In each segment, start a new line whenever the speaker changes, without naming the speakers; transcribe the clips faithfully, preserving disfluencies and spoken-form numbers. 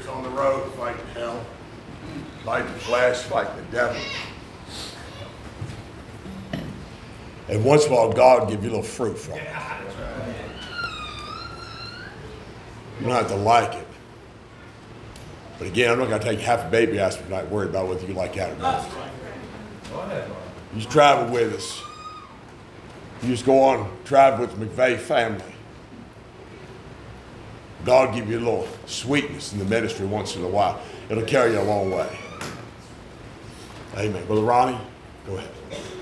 years on the road fighting hell, fighting the flesh, fighting the devil. And once in a while, God will give you a little fruit from it. You don't have to like it. But again, I'm not going to take half a baby aspirin tonight and worry about whether you like that or not. You just travel with us. You just go on, travel with the McVeigh family. God will give you a little sweetness in the ministry once in a while. It'll carry you a long way. Amen. Brother Ronnie, go ahead.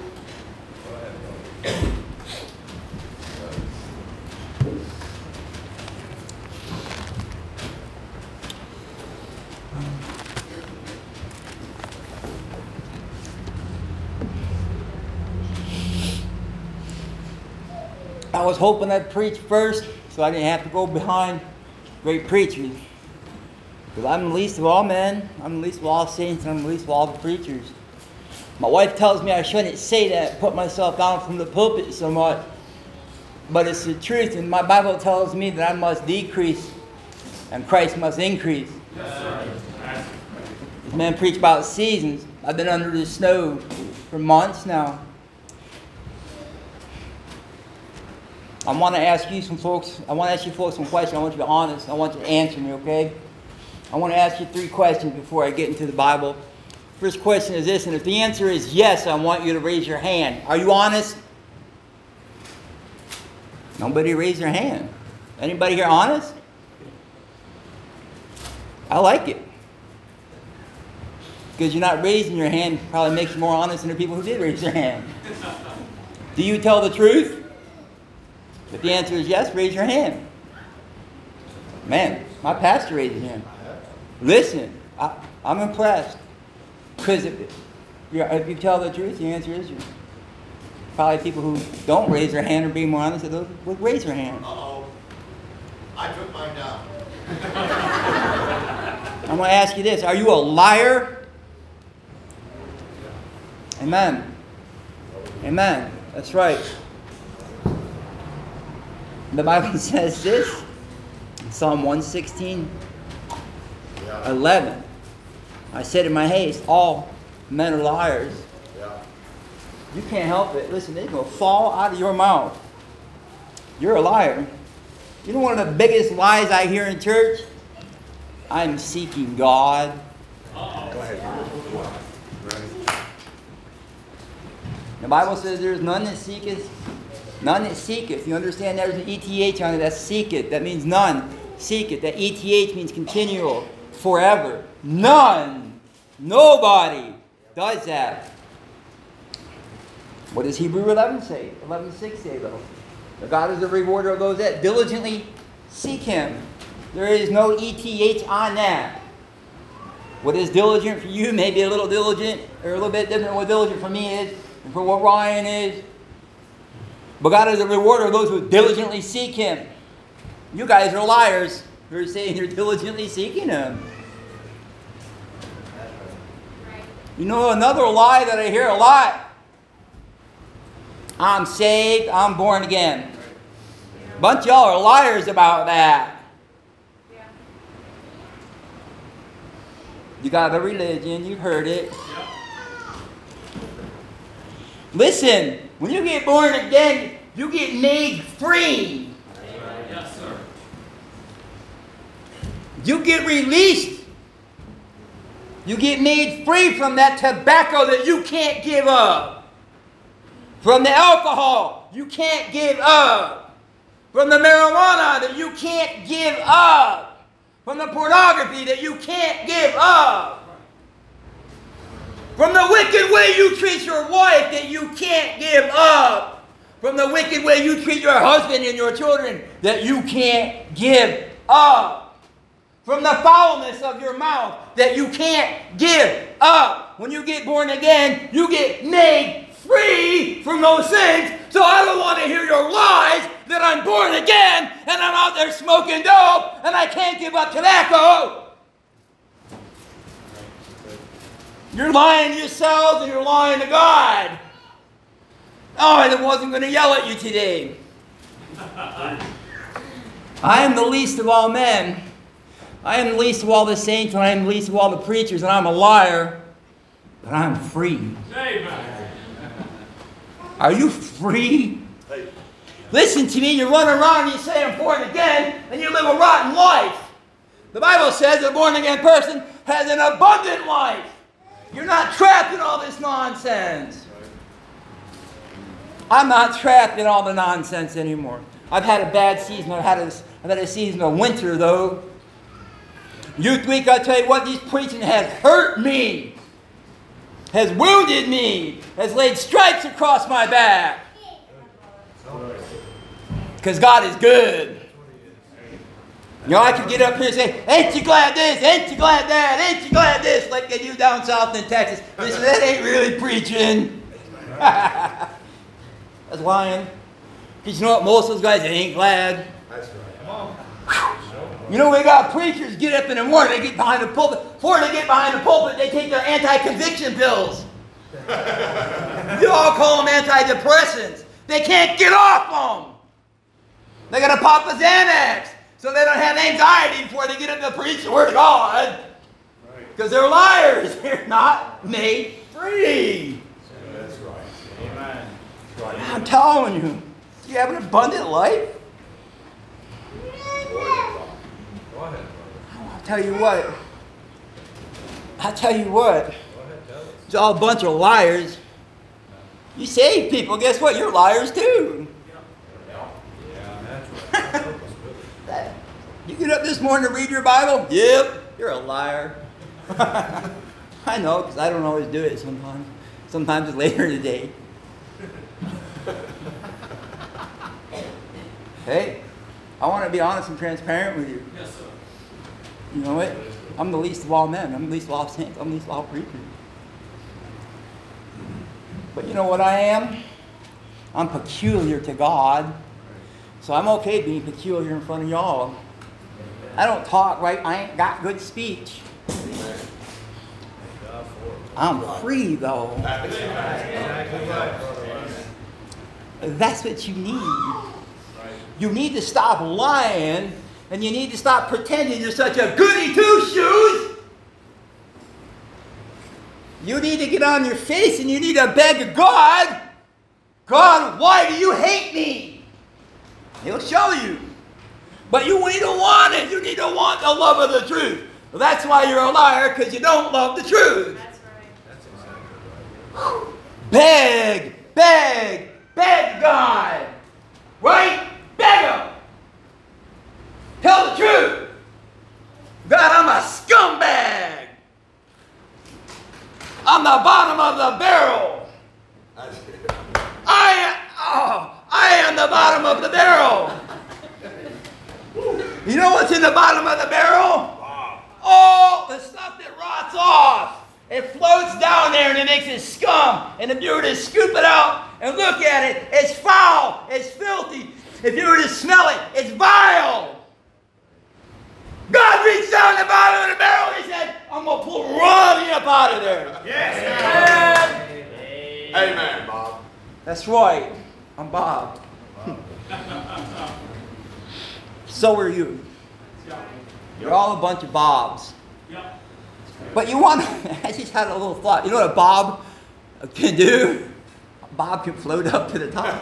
I was hoping I'd preach first so I didn't have to go behind great preachers. Because I'm the least of all men, I'm the least of all saints, and I'm the least of all the preachers. My wife tells me I shouldn't say that, put myself down from the pulpit so much. But it's the truth, and my Bible tells me that I must decrease and Christ must increase.
Yes, sir.
This man preached about seasons. I've been under the snow for months now. I want to ask you some folks, I want to ask you folks some questions. I want you to be honest. I want you to answer me, okay? I want to ask you three questions before I get into the Bible. First question is this, and if the answer is yes, I want you to raise your hand. Are you honest? Nobody raised their hand. Anybody here honest? I like it. Because you're not raising your hand probably makes you more honest than the people who did raise their hand. Do you tell the truth? If the answer is yes, raise your hand. Man, my pastor raised his hand. Listen, I, I'm impressed. Because if, if you tell the truth, the answer is yes. Probably people who don't raise their hand or be more honest, those would raise their hand.
Uh-oh. I took mine down.
I'm going to ask you this. Are you a liar? Amen. Amen. That's right. The Bible says this. Psalm one sixteen,
Yeah.
eleven. I said in my haste, all men are liars.
Yeah.
You can't help it. Listen, it's going to fall out of your mouth. You're a liar. You know one of the biggest lies I hear in church? I'm seeking God.
Uh-oh.
Go ahead. Ready?
The Bible says there's none that seeketh, none that seeketh. You understand there's an E T H on it. That's seeketh. That means none. Seeketh. That E T H means continual, forever. None. Nobody does that. What does Hebrew eleven say? eleven six say though? The God is the rewarder of those that diligently seek Him. There is no E T H on that. What is diligent for you may be a little diligent, or a little bit different than what diligent for me is, and for what Ryan is. But God is the rewarder of those who diligently seek Him. You guys are liars. You're saying you're diligently seeking Him. You know another lie that I hear a lot? I'm saved, I'm born again. A bunch of y'all are liars about that. You got a religion, you've heard it. Listen, when you get born again, you get made free.
Yes, sir.
You get released. You get made free from that tobacco that you can't give up. From the alcohol you can't give up. From the marijuana that you can't give up. From the pornography that you can't give up. From the wicked way you treat your wife that you can't give up. From the wicked way you treat your husband and your children that you can't give up. From the foulness of your mouth that you can't give up. When you get born again, you get made free from those things. So I don't want to hear your lies that I'm born again and I'm out there smoking dope and I can't give up tobacco. You're lying to yourselves and you're lying to God. Oh, I wasn't going to yell at you today. I am the least of all men, I am the least of all the saints, and I am the least of all the preachers, and I'm a liar, but I'm free.
Amen.
Are you free? Listen to me, you run around and you say I'm born again, and you live a rotten life. The Bible says a born again person has an abundant life. You're not trapped in all this nonsense. I'm not trapped in all the nonsense anymore. I've had a bad season. I've had a, I've had a season of winter, though. Youth Week, I tell you what, these preaching has hurt me, has wounded me, has laid stripes across my back. Because God is good. You know, I could get up here and say, ain't you glad this, ain't you glad that, ain't you glad this, like they do down south in Texas. Listen, that ain't really preaching. That's lying. Because you know what, most of those guys, they ain't glad.
That's right.
You know, we got preachers get up in the morning, they get behind the pulpit. Before they get behind the pulpit, they take their anti-conviction pills. You all call them antidepressants. They can't get off them. They got to pop a Xanax so they don't have anxiety before they get up to preach the Word of God. Because they're liars. They're not made free.
That's right. Amen. That's right.
I'm telling you, you have an abundant life. I'll tell you what. I'll tell you what. It's all a bunch of liars. You save people, guess what? You're liars too. You get up this morning to read your Bible? Yep, you're a liar. I know, because I don't always do it sometimes. Sometimes it's later in the day. Hey, I want to be honest and transparent with you.
Yes, sir.
You know what? I'm the least of all men. I'm the least of all saints. I'm the least of all preachers. But you know what I am? I'm peculiar to God. So I'm okay being peculiar in front of y'all. I don't talk right. I ain't got good speech. I'm free though. That's what you need. You need to stop lying, and you need to stop pretending you're such a goody two-shoes. You need to get on your face and you need to beg God, God, why do you hate me? He'll show you. But you need to want it. You need to want the love of the truth. Well, that's why you're a liar, because you don't love the truth.
That's right. That's exactly right.
Beg, beg, beg God. Right? Beg him. Tell the truth. God, I'm a scumbag. I'm the bottom of the barrel. I am, oh, I am the bottom of the barrel. You know what's in the bottom of the barrel? Oh, the stuff that rots off. It floats down there and it makes it scum. And if you were to scoop it out and look at it, it's foul, it's filthy. If you were to smell it, it's vile. God reached down the bottom of the barrel and he said, I'm going to pull Ronnie up out of there.
Yes. Amen. Amen, Bob.
That's right. I'm Bob. So are you. You're all a bunch of Bobs. But you want to, I just had a little thought. You know what a Bob can do? A Bob can float up to the top.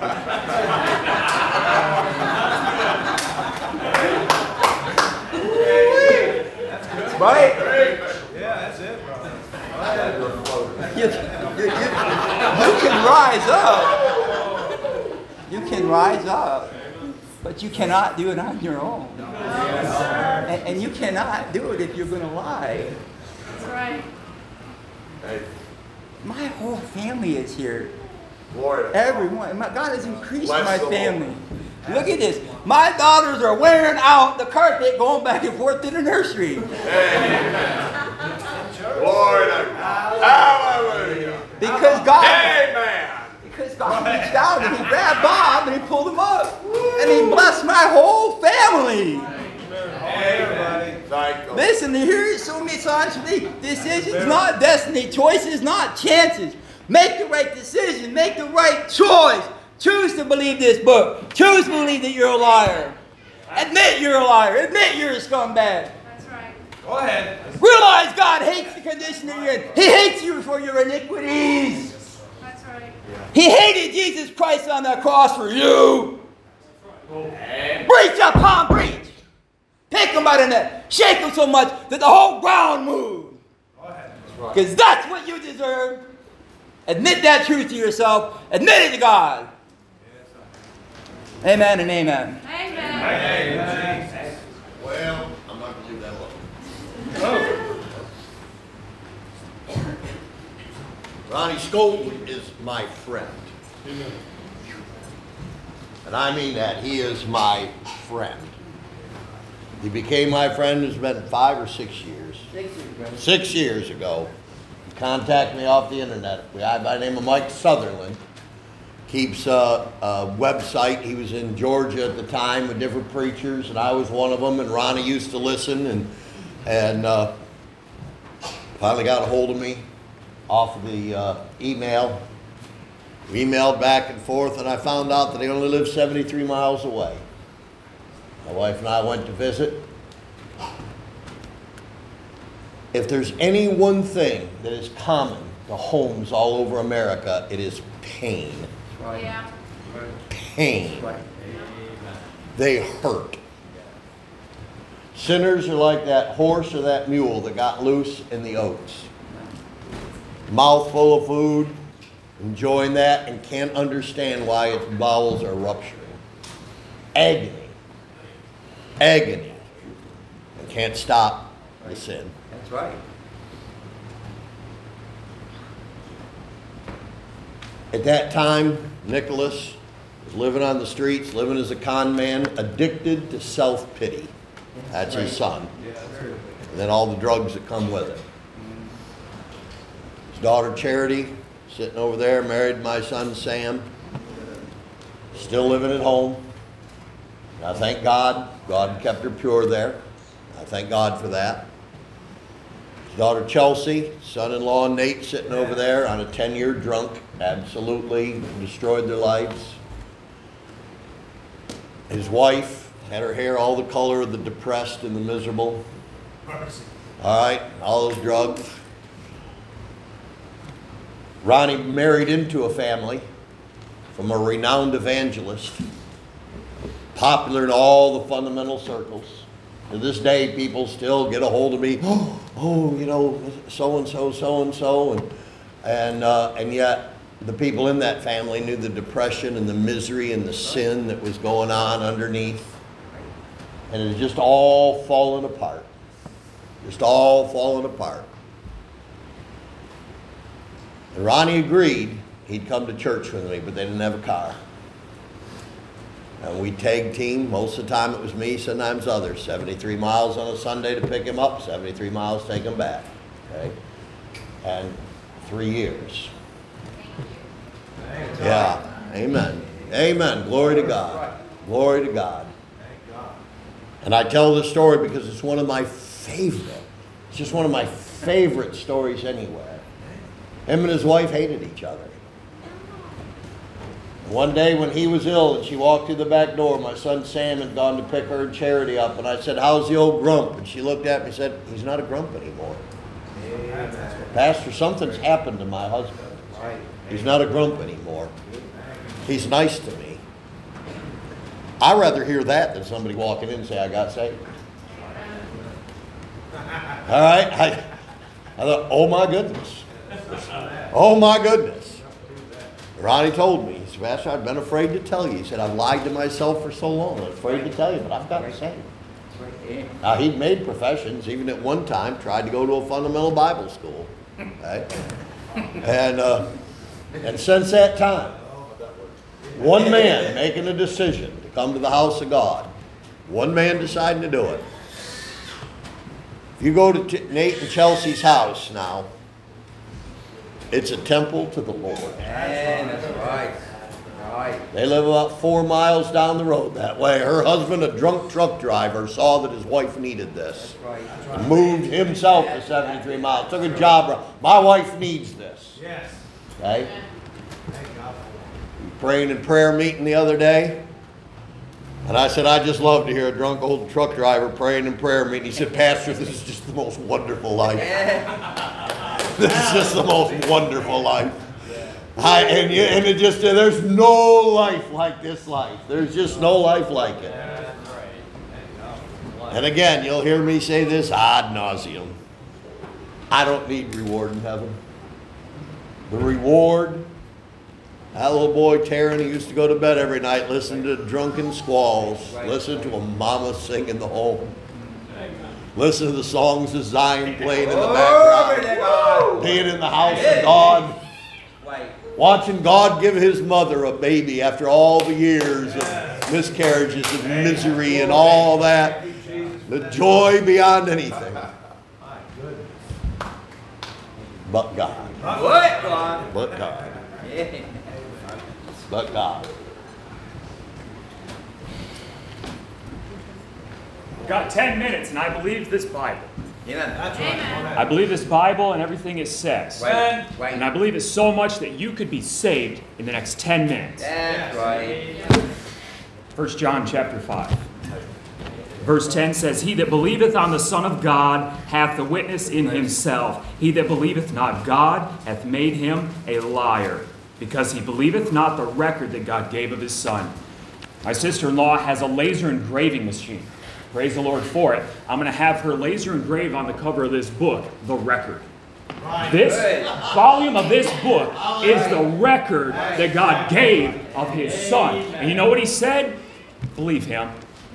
Right?
Yeah, that's it, bro.
You, you, you, you can rise up. You can rise up. But you cannot do it on your own. And, and you cannot do it if you're going to lie.
That's right.
Hey,
My whole family is here.
Lord.
Everyone. My, God has increased
Bless
my
the Lord.
family. Look at this. My daughters are wearing out the carpet going back and forth to the nursery.
Amen. Lord. Hallelujah.
Because God,
Amen.
because God reached out and he grabbed Bob and he pulled him up. And he blessed my whole family.
Amen. Thank the Lord.
Listen, here is so many signs for me. Decisions, not destiny. Choices, not chances. Make the right decision. Make the right choice. Choose to believe this book. Choose to believe that you're a liar. Admit you're a liar. Admit you're a scumbag.
That's right.
Go ahead.
Realize God hates the condition that you're in. He hates you for your iniquities.
That's right.
He hated Jesus Christ on the cross for you. Breach upon breach. Pick him by the neck. Shake him so much that the whole ground moves. Because that's what you deserve. Admit that truth to yourself. Admit it to God. Amen and amen.
Amen.
Well, I'm not going to leave that alone. Ronnie Skolton is my friend. And I mean that. He is my friend. He became my friend, it's been five or six years.
Six years.
Six years ago. He contacted me off the internet. A guy by the name of Mike Sutherland. Keeps a, a website. He was in Georgia at the time with different preachers, and I was one of them, and Ronnie used to listen, and and uh, finally got a hold of me off of the uh, email. We emailed back and forth, and I found out that he only lived seventy-three miles away. My wife and I went to visit. If there's any one thing that is common to homes all over America, it is pain.
Yeah.
Pain. They hurt. Sinners are like that horse or that mule that got loose in the oats. Mouth full of food, enjoying that, and can't understand why its bowels are rupturing. Agony. Agony. And can't stop the sin.
That's right.
At that time, Nicholas was living on the streets, living as a con man, addicted to self-pity. That's his son. And then all the drugs that come with it. His daughter Charity, sitting over there, married to my son Sam, still living at home. And I thank God, God kept her pure there. I thank God for that. His daughter Chelsea, son-in-law Nate, sitting over there on a ten-year drunk, absolutely destroyed their lives. His wife had her hair all the color of the depressed and the miserable. All right, all those drugs. Ronnie married into a family from a renowned evangelist, popular in all the fundamental circles. To this day, people still get a hold of me. Oh, oh you know, so and so, so and so, and and uh, and yet the people in that family knew the depression and the misery and the sin that was going on underneath, and it had just all fallen apart, just all fallen apart. And Ronnie agreed he'd come to church with me, but they didn't have a car. And we tag team. Most of the time it was me, sometimes others. seventy-three miles on a Sunday to pick him up, seventy-three miles to take him back. Okay? And three years. Yeah. Amen. Amen. Glory to God. Glory to God. And I tell this story because it's one of my favorite. It's just one of my favorite stories anywhere. Him and his wife hated each other. One day when he was ill and she walked through the back door, my son Sam had gone to pick her and Charity up, and I said, "How's the old grump?" And she looked at me and said, "He's not a grump anymore." "Pastor, something's happened to my husband. He's not a grump anymore. He's nice to me." I'd rather hear that than somebody walking in and say, "I got saved." All right? I, I thought, oh my goodness. Oh my goodness. Ronnie told me, he said, "Pastor, I've been afraid to tell you." He said, "I've lied to myself for so long. I'm afraid to tell you, but I've gotten saved." Now, he'd made professions, even at one time, tried to go to a fundamental Bible school. Okay? And, uh, and since that time, one man making a decision to come to the house of God, one man deciding to do it. If you go to T- Nate and Chelsea's house now, it's a temple to the Lord.
And that's right. Right.
They live about four miles down the road that way. Her husband, a drunk truck driver, saw that his wife needed this.
Right.
And moved himself to seventy-three miles. Took a job. My wife needs this.
Yes.
Okay? Praying in prayer meeting the other day. And I said, I just love to hear a drunk old truck driver praying in prayer meeting. He said, Pastor, this is just the most wonderful life. This is just the most wonderful life. I, and, you, and it just, there's no life like this life. There's just no life like it. And again, you'll hear me say this ad nauseum. I don't need reward in heaven. The reward, that little boy Taryn, he used to go to bed every night, listen to drunken squalls, listen to a mama sing in the home, listen to the songs of Zion playing in the background, being in the house of God, watching God give his mother a baby after all the years of miscarriages of misery and all that. The joy beyond anything. But God.
What, God?
But God.
Yeah.
But God.
Got ten minutes, and I believe this Bible.
Amen.
Amen.
I believe this Bible and everything it says.
Right.
And I
Right.
believe it so much that you could be saved in the next ten minutes.
That's right.
First John chapter five. Verse ten says, He that believeth on the Son of God hath the witness in himself. He that believeth not God hath made him a liar, because he believeth not the record that God gave of his Son. My sister-in-law has a laser engraving machine. Praise the Lord for it. I'm going to have her laser engrave on the cover of this book, The Record. This volume of this book is the record that God gave of his Son. And you know what he said? Believe him.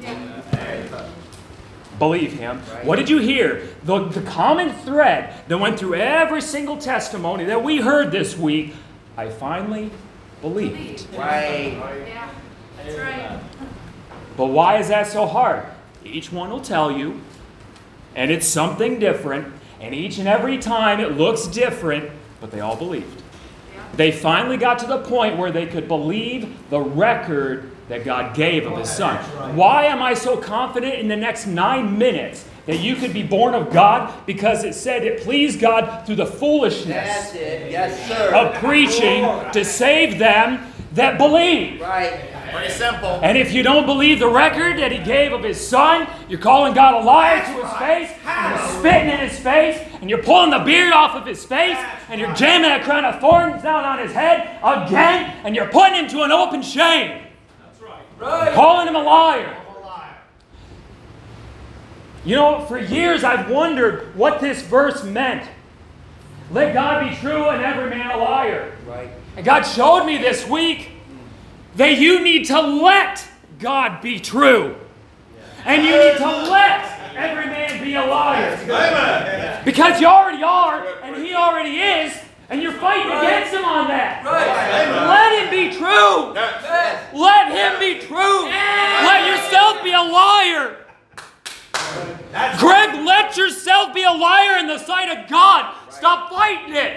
Believe him. What did you hear? The, the common thread that went through every single testimony that we heard this week, I finally believed.
Right.
Yeah. That's right.
But why is that so hard? Each one will tell you, and it's something different, and each and every time it looks different, but they all believed. They finally got to the point where they could believe the record that God gave of his Son. Why am I so confident in the next nine minutes that you could be born of God? Because it said it pleased God through the foolishness
That's it. Yes, sir.
of preaching to save them that believe.
Right.
Pretty simple.
And if you don't believe the record that he gave of his Son, you're calling God a liar to his face, and you're spitting in his face, and you're pulling the beard off of his face, and you're jamming a crown of thorns down on his head again, and you're putting him to an open shame.
Right.
Calling him a liar. You know, for years I've wondered what this verse meant. Let God be true and every man a liar.
Right.
And God showed me this week that you need to let God be true. And you need to let every man be a liar. Because you already are, and he already is, and you're fighting against him on that. Let him be true. Let him be true. Let yourself be a liar. Greg, let yourself be a liar in the sight of God. Stop fighting it.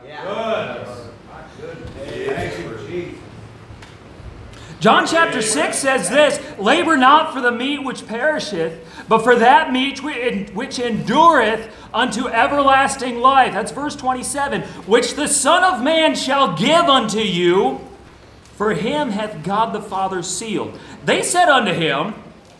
John chapter six says this, Labor not for the meat which perisheth, but for that meat which endureth unto everlasting life. That's verse twenty-seven. Which the Son of Man shall give unto you, for him hath God the Father sealed. They said unto him,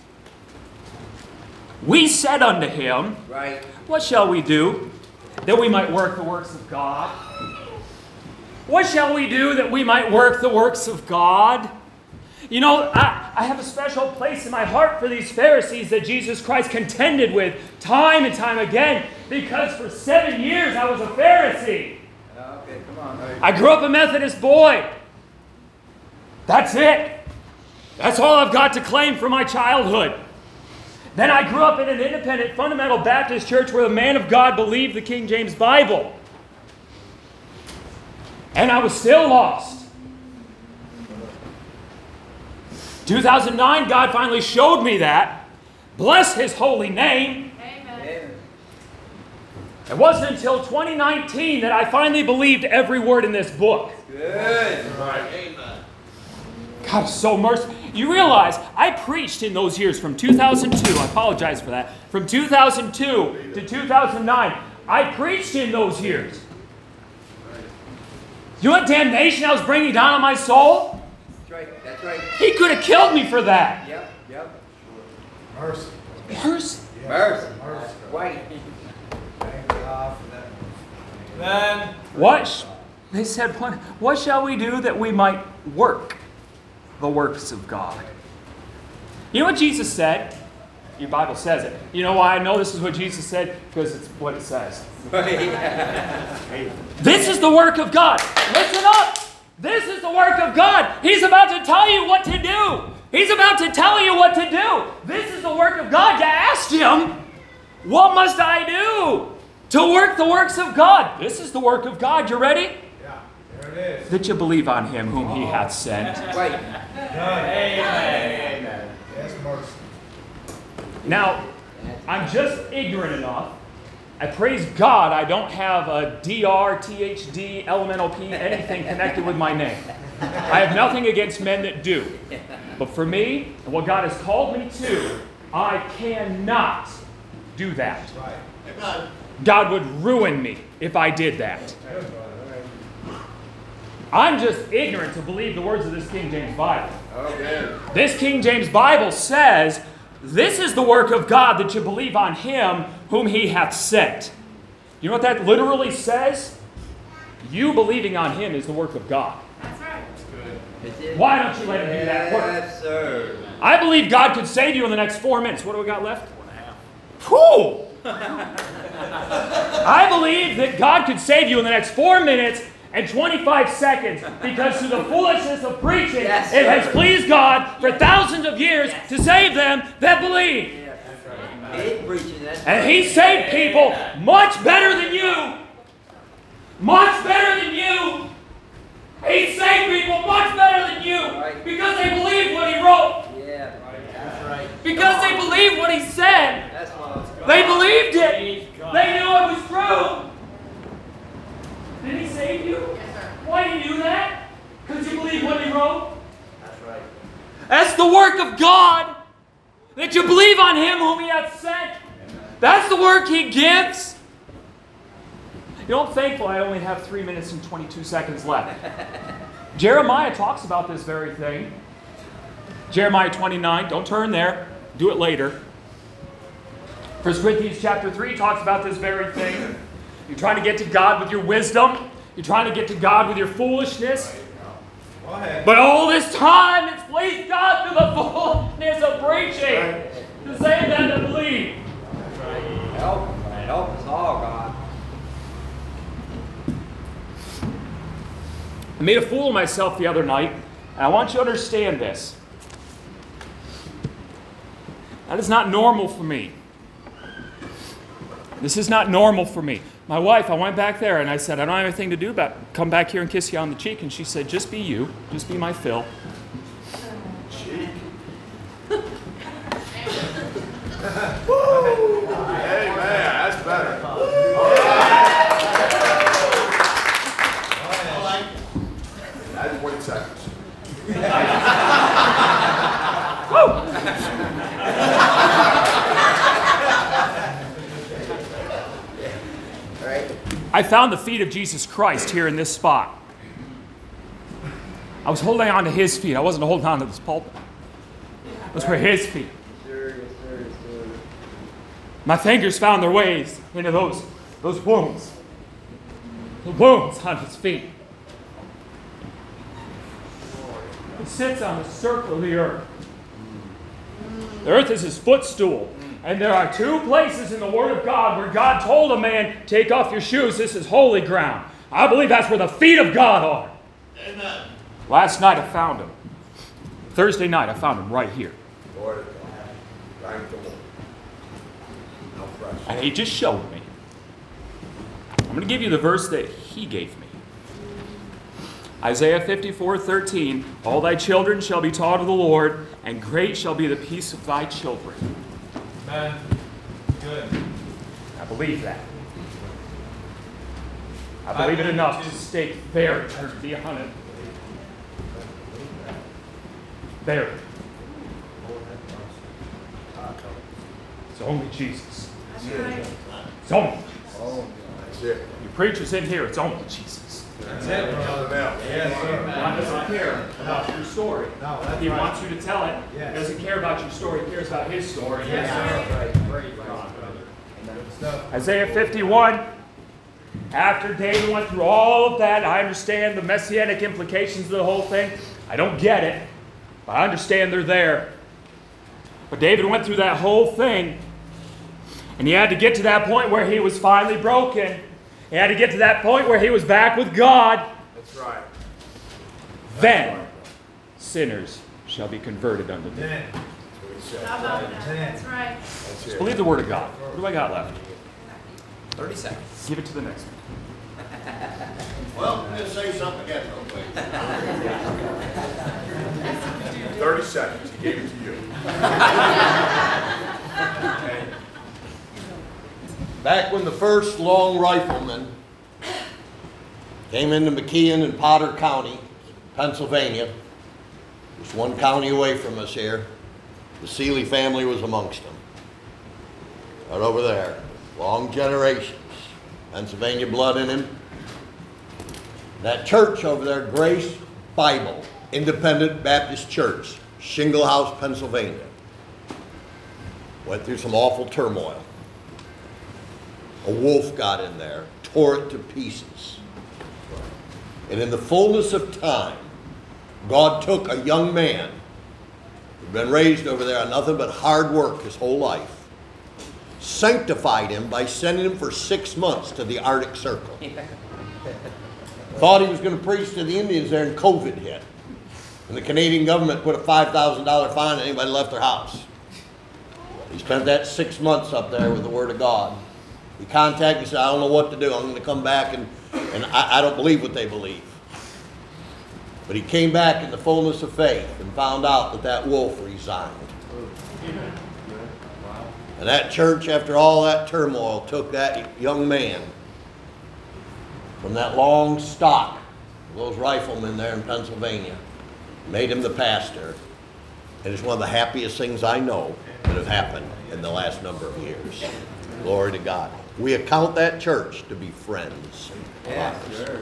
we said unto him,
Right.
what shall we do that we might work the works of God? What shall we do that we might work the works of God? You know, I, I have a special place in my heart for these Pharisees that Jesus Christ contended with time and time again, because for seven years I was a Pharisee.
Okay, come on.
I grew up a Methodist boy. That's it. That's all I've got to claim for my childhood. Then I grew up in an independent fundamental Baptist church where the man of God believed the King James Bible. And I was still lost. two thousand nine, God finally showed me that. Bless his holy name.
Amen.
It wasn't until twenty nineteen that I finally believed every word in this book.
Good.
God is so merciful. You realize I preached in those years from two thousand two. I apologize for that. From two thousand two to two thousand nine. I preached in those years. You know what damnation I was bringing down on my soul?
That's right. That's right.
He could have killed me for that.
Yep. Yep.
Mercy.
Mercy.
Mercy.
Mercy.
Right.
Thank God for that mercy. Then,
What? sh- They said, what, what shall we do that we might work the works of God? You know what Jesus said? Your Bible says it. You know why I know this is what Jesus said? Because it's what it says. This is the work of God. Listen up. This is the work of God. He's about to tell you what to do. He's about to tell you what to do. This is the work of God. You asked him, what must I do to work the works of God? This is the work of God. You ready?
yeah, there it is.
That you believe on him whom he hath sent.
Right.
Done.
Amen.
Yes, mercy.
Now, I'm just ignorant enough. I praise God I don't have a D R, T H D, elemental P, anything connected with my name. I have nothing against men that do. But for me, and what God has called me to, I cannot do that.
Right.
God would ruin me if I did that. I'm just ignorant to believe the words of this King James Bible.
Okay.
This King James Bible says, this is the work of God, that you believe on him whom he hath sent. You know what that literally says? You believing on him is the work of God.
That's right.
Why don't you let him do that work?
Yes, sir.
I believe God could save you in the next four minutes. What do we got left? Four and a half. Whew! I believe that God could save you in the next four minutes and twenty-five seconds, because through the foolishness of preaching,
Yes,
it has
sir.
pleased God for thousands of years
Yes.
to save them that believe.
Yeah, that's right. He ain't preaching that.
And he saved people much better than you. Much better than you. He saved people much better than you.
Right.
Because they believed what he wrote.
Yeah, that's right.
Because they believed what he said.
That's what I was going.
They believed it. They knew it was true. Did he save you?
Yes, sir.
Why do you do that? Because you believe what he wrote?
That's right.
That's the work of God. That you believe on him whom he hath sent. That's the work he gives. You know, I'm thankful I only have three minutes and twenty-two seconds left. Jeremiah talks about this very thing. Jeremiah twenty-nine, don't turn there. Do it later. First Corinthians chapter three talks about this very thing. You're trying to get to God with your wisdom. You're trying to get to God with your foolishness.
Go ahead.
But all this time, it's pleased God through the foolishness of preaching to save them that believe.
Help, help us all, God.
I made a fool of myself the other night, and I want you to understand this. That is not normal for me. This is not normal for me. My wife, I went back there and I said, I don't have anything to do but come back here and kiss you on the cheek. And she said, just be you. Just be my Phil.
Cheek. Woo! Hey, man, that's better. That's twenty seconds.
I found the feet of Jesus Christ here in this spot. I was holding on to his feet. I wasn't holding on to this pulpit. Those were his feet.
Sure, yes, sir, yes, sir.
My fingers found their ways into those, those wounds. The wounds on his feet. He sits on the circle of the earth. The earth is his footstool. And there are two places in the Word of God where God told a man, take off your shoes, this is holy ground. I believe that's where the feet of God are.
Amen.
Last night I found him. Thursday night I found him right here.
Lord of God. Thank the Lord. How fresh.
And he just showed me. I'm going to give you the verse that he gave me. Isaiah fifty-four thirteen, all thy children shall be taught of the Lord, and great shall be the peace of thy children.
Amen. Good.
I believe that. I believe it enough to stake their eternity on it. There. It's only Jesus.
That's right.
It's only Jesus.
That's it.
You preachers in here, it's only Jesus.
That's it, brother. Yes, sir.
God doesn't care about your story.
No, that's
He
right.
wants you to tell it.
Yes.
He doesn't care about your story. He cares about his story.
Yes, sir. Great, good stuff.
Isaiah fifty-one. After David went through all of that, I understand the messianic implications of the whole thing. I don't get it, but I understand they're there. But David went through that whole thing, and he had to get to that point where he was finally broken. He had to get to that point where he was back with God.
That's right.
Then sinners shall be converted unto thee.
Ten.
How about that? That's right.
Just believe the word of God. What do I got left?
thirty seconds.
Give it to the next one.
Well, I'm going to say something again real quick.
thirty seconds. He gave it to you.
Back when the first long riflemen came into McKeon and Potter County, Pennsylvania, just one county away from us here, the Seeley family was amongst them. Right over there, long generations, Pennsylvania blood in him. That church over there, Grace Bible Independent Baptist Church, Shingle House, Pennsylvania, went through some awful turmoil. A wolf got in there, tore it to pieces. And in the fullness of time, God took a young man who'd been raised over there on nothing but hard work his whole life, sanctified him by sending him for six months to the Arctic Circle. Thought he was going to preach to the Indians there, and COVID hit. And the Canadian government put a five thousand dollars fine on anybody who left their house. He spent that six months up there with the Word of God. He contacted me and said, I don't know what to do. I'm going to come back, and, and I, I don't believe what they believe. But he came back in the fullness of faith and found out that that wolf resigned. And that church, after all that turmoil, took that young man from that long stock, those riflemen there in Pennsylvania, made him the pastor. And it's one of the happiest things I know that have happened in the last number of years. Glory to God. We account that church to be friends.
Yeah, sure.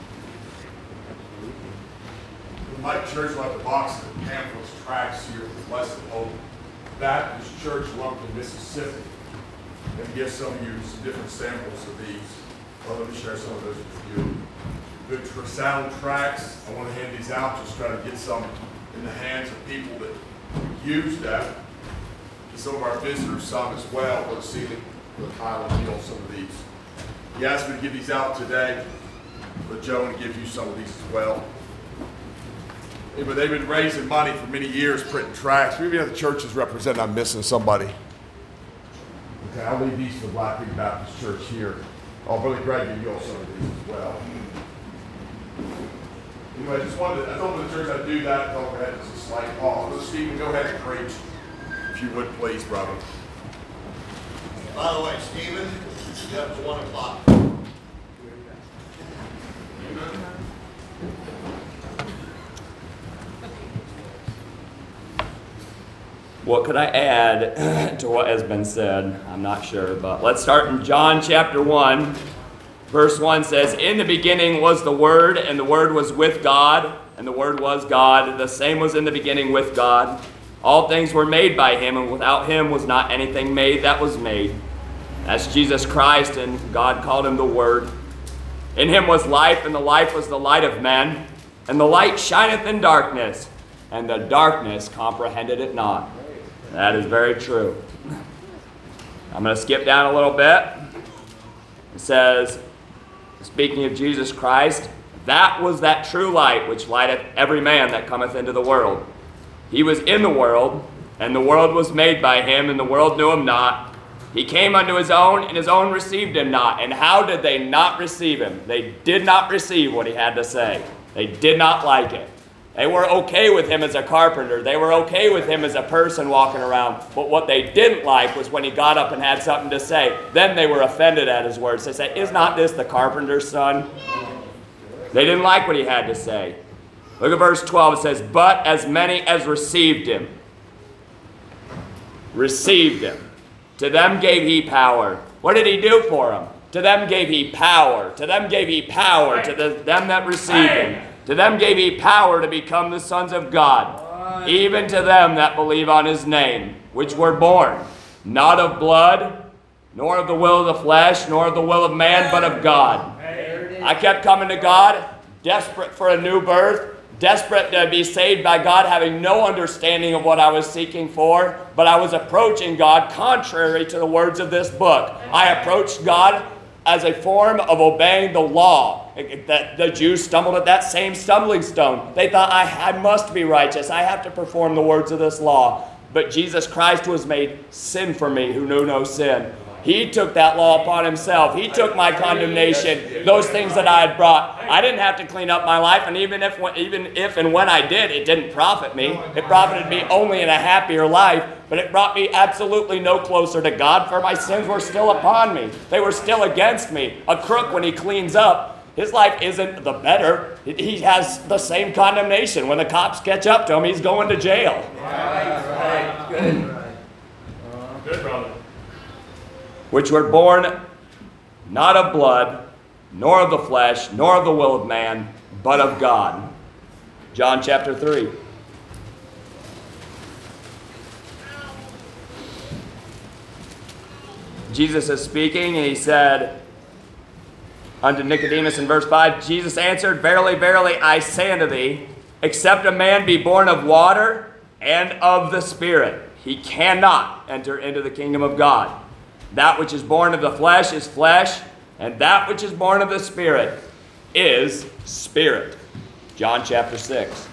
Mike Church left a box of pamphlets, tracts here with Blessed Hope Baptist Church, Lumpkin, Mississippi. I'm going to give some of you some different samples of these. Well, let me share some of those with you. Good tr- sound tracts. I want to hand these out, just try to get some in the hands of people that use that. And some of our visitors, some as well. Let's see the Highland Hill, some of these. He asked me to give these out today, but Joe and give you some of these as well. Yeah, but they've been raising money for many years, printing tracts. Maybe other churches represent. I'm missing somebody. Okay, I'll leave these for the Black Creek Baptist Church here. Oh, Brother Greg, you all some of these as well. Anyway, I just wanted to, I told the church I'd do that. Don't go ahead, it's a slight pause. Brother Stephen, go ahead and preach, if you would, please, brother.
By the way, Stephen, that was one o'clock.
What could I add to what has been said? I'm not sure, but let's start in John chapter one. Verse one says, In the beginning was the Word, and the Word was with God, and the Word was God. The same was in the beginning with God. All things were made by Him, and without Him was not anything made that was made. That's Jesus Christ, and God called Him the Word. In Him was life, and the life was the light of men. And the light shineth in darkness, and the darkness comprehended it not. That is very true. I'm going to skip down a little bit. It says, speaking of Jesus Christ, that was that true light which lighteth every man that cometh into the world. He was in the world, and the world was made by Him, and the world knew Him not. He came unto His own, and His own received Him not. And how did they not receive Him? They did not receive what He had to say. They did not like it. They were okay with Him as a carpenter. They were okay with Him as a person walking around. But what they didn't like was when He got up and had something to say. Then they were offended at His words. They said, Is not this the carpenter's son? They didn't like what He had to say. Look at verse twelve. It says, But as many as received Him, received Him, to them gave He power. What did He do for them? To them gave he power. To them gave he power. To the, them that received him. To them gave he power to become the sons of God. Even to them that believe on his name, which were born, not of blood, nor of the will of the flesh, nor of the will of man, but of God. I kept coming to God, desperate for a new birth, desperate to be saved by God, having no understanding of what I was seeking for, but I was approaching God contrary to the words of this book. I approached God as a form of obeying the law. That the Jews stumbled at that same stumbling stone. They thought, I, I must be righteous. I have to perform the words of this law. But Jesus Christ was made sin for me who knew no sin. He took that law upon himself. He took my condemnation, those things that I had brought. I didn't have to clean up my life, and even if, even if and when I did, it didn't profit me. It profited me only in a happier life, but it brought me absolutely no closer to God, for my sins were still upon me. They were still against me. A crook, when he cleans up, his life isn't the better. He has the same condemnation. When the cops catch up to him, he's going to jail.
Right, right. Good.
Good, brother.
Which were born not of blood, nor of the flesh, nor of the will of man, but of God. John chapter three. Jesus is speaking, and he said unto Nicodemus in verse five, Jesus answered, Verily, verily, I say unto thee, except a man be born of water and of the Spirit, he cannot enter into the kingdom of God. That which is born of the flesh is flesh, and that which is born of the Spirit is spirit. John chapter six.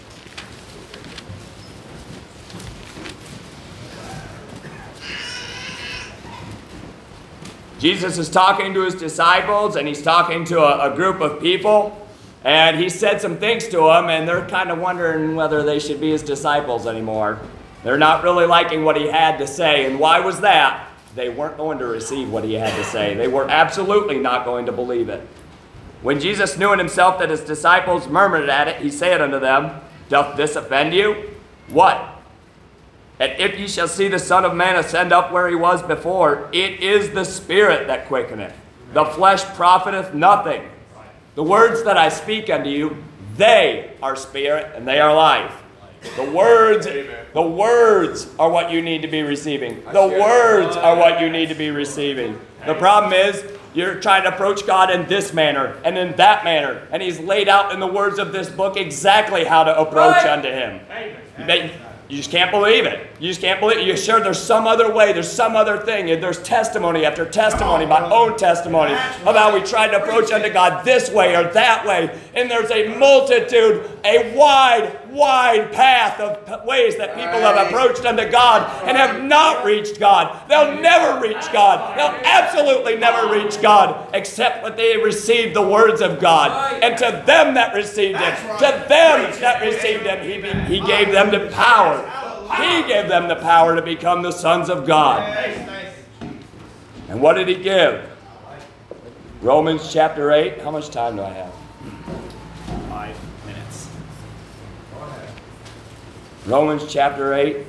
Jesus is talking to his disciples, and he's talking to a, a group of people, and he said some things to them, and they're kind of wondering whether they should be his disciples anymore. They're not really liking what he had to say, and why was that? They weren't going to receive what he had to say. They were absolutely not going to believe it. When Jesus knew in himself that his disciples murmured at it, he said unto them, Doth this offend you? What? And if ye shall see the Son of Man ascend up where he was before, it is the Spirit that quickeneth. The flesh profiteth nothing. The words that I speak unto you, they are spirit and they are life. The words, the words are what you need to be receiving. The words are what you need to be receiving. The problem is, you're trying to approach God in this manner and in that manner, and he's laid out in the words of this book exactly how to approach unto him. They, You just can't believe it. You just can't believe it. You're sure there's some other way, there's some other thing. And there's testimony after testimony, my own testimony, of how we tried to approach unto God this way or that way. And there's a multitude, a wide, wide path of ways that people have approached unto God and have not reached God. They'll never reach God. They'll absolutely never reach God except when they received the words of God. And to them that received Him, to them that received Him, He, he gave them the power. He gave them the power to become the sons of God. And what did He give? Romans chapter eight. How much time do I have?
Five minutes.
Romans chapter eight.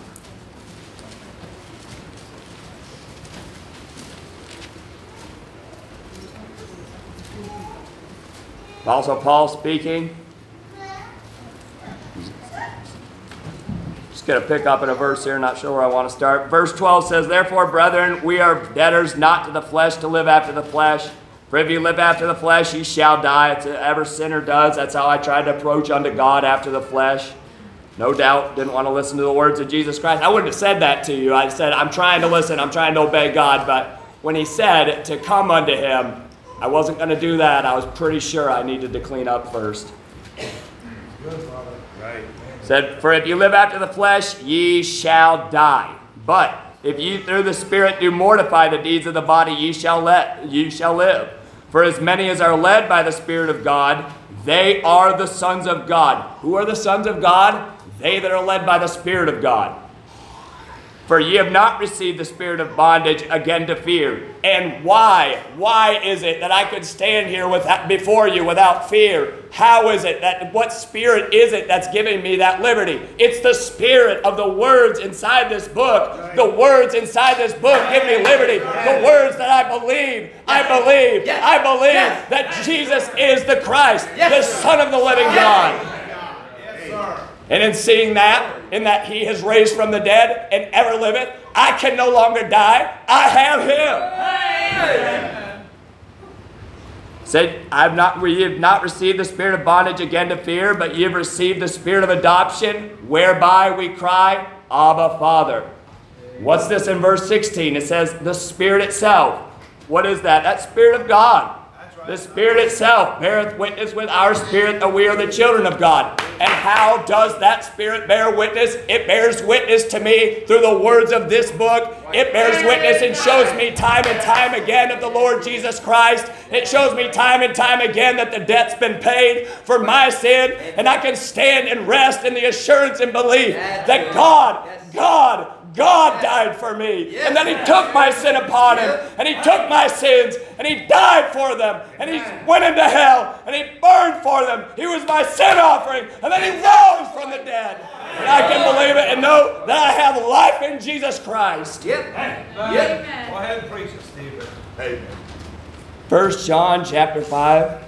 Also Paul speaking. Just going to pick up in a verse here, not sure where I want to start. Verse twelve says, Therefore, brethren, we are debtors not to the flesh to live after the flesh. For if you live after the flesh, ye shall die. It's every sinner does. That's how I tried to approach unto God after the flesh. No doubt, didn't want to listen to the words of Jesus Christ. I wouldn't have said that to you. I said, I'm trying to listen. I'm trying to obey God. But when He said to come unto Him, I wasn't going to do that. I was pretty sure I needed to clean up first.
Good, Father. Right.
Said, For if you live after the flesh, ye shall die. But if ye through the Spirit do mortify the deeds of the body, ye shall let ye shall live. For as many as are led by the Spirit of God, they are the sons of God. Who are the sons of God? They that are led by the Spirit of God. For ye have not received the spirit of bondage again to fear. And why? Why is it that I could stand here without, before you without fear? How is it that, what spirit is it that's giving me that liberty? It's the spirit of the words inside this book. The words inside this book give me liberty. The words that I believe, I believe, I believe that Jesus is the Christ, the Son of the living God. And in seeing that, in that he has raised from the dead and ever liveth, I can no longer die. I have him. Said, I've not, ye have not received the spirit of bondage again to fear, but ye have received the spirit of adoption, whereby we cry, Abba, Father. What's this in verse sixteen? It says, the Spirit itself. What is that? That's Spirit of God. The Spirit itself beareth witness with our spirit that we are the children of God. And how does that Spirit bear witness? It bears witness to me through the words of this book. It bears witness and shows me time and time again of the Lord Jesus Christ. It shows me time and time again that the debt's been paid for my sin. And I can stand and rest in the assurance and belief that God, God, God died for me. And then he took my sin upon him. And he took my sins. And he died for them. And he went into hell. And he burned for them. He was my sin offering. And then he rose from the dead. And I can believe it and know that I have life in Jesus Christ.
Yep.
Yep.
Yep.
Go ahead and preach it, Stephen.
Amen.
First John chapter five.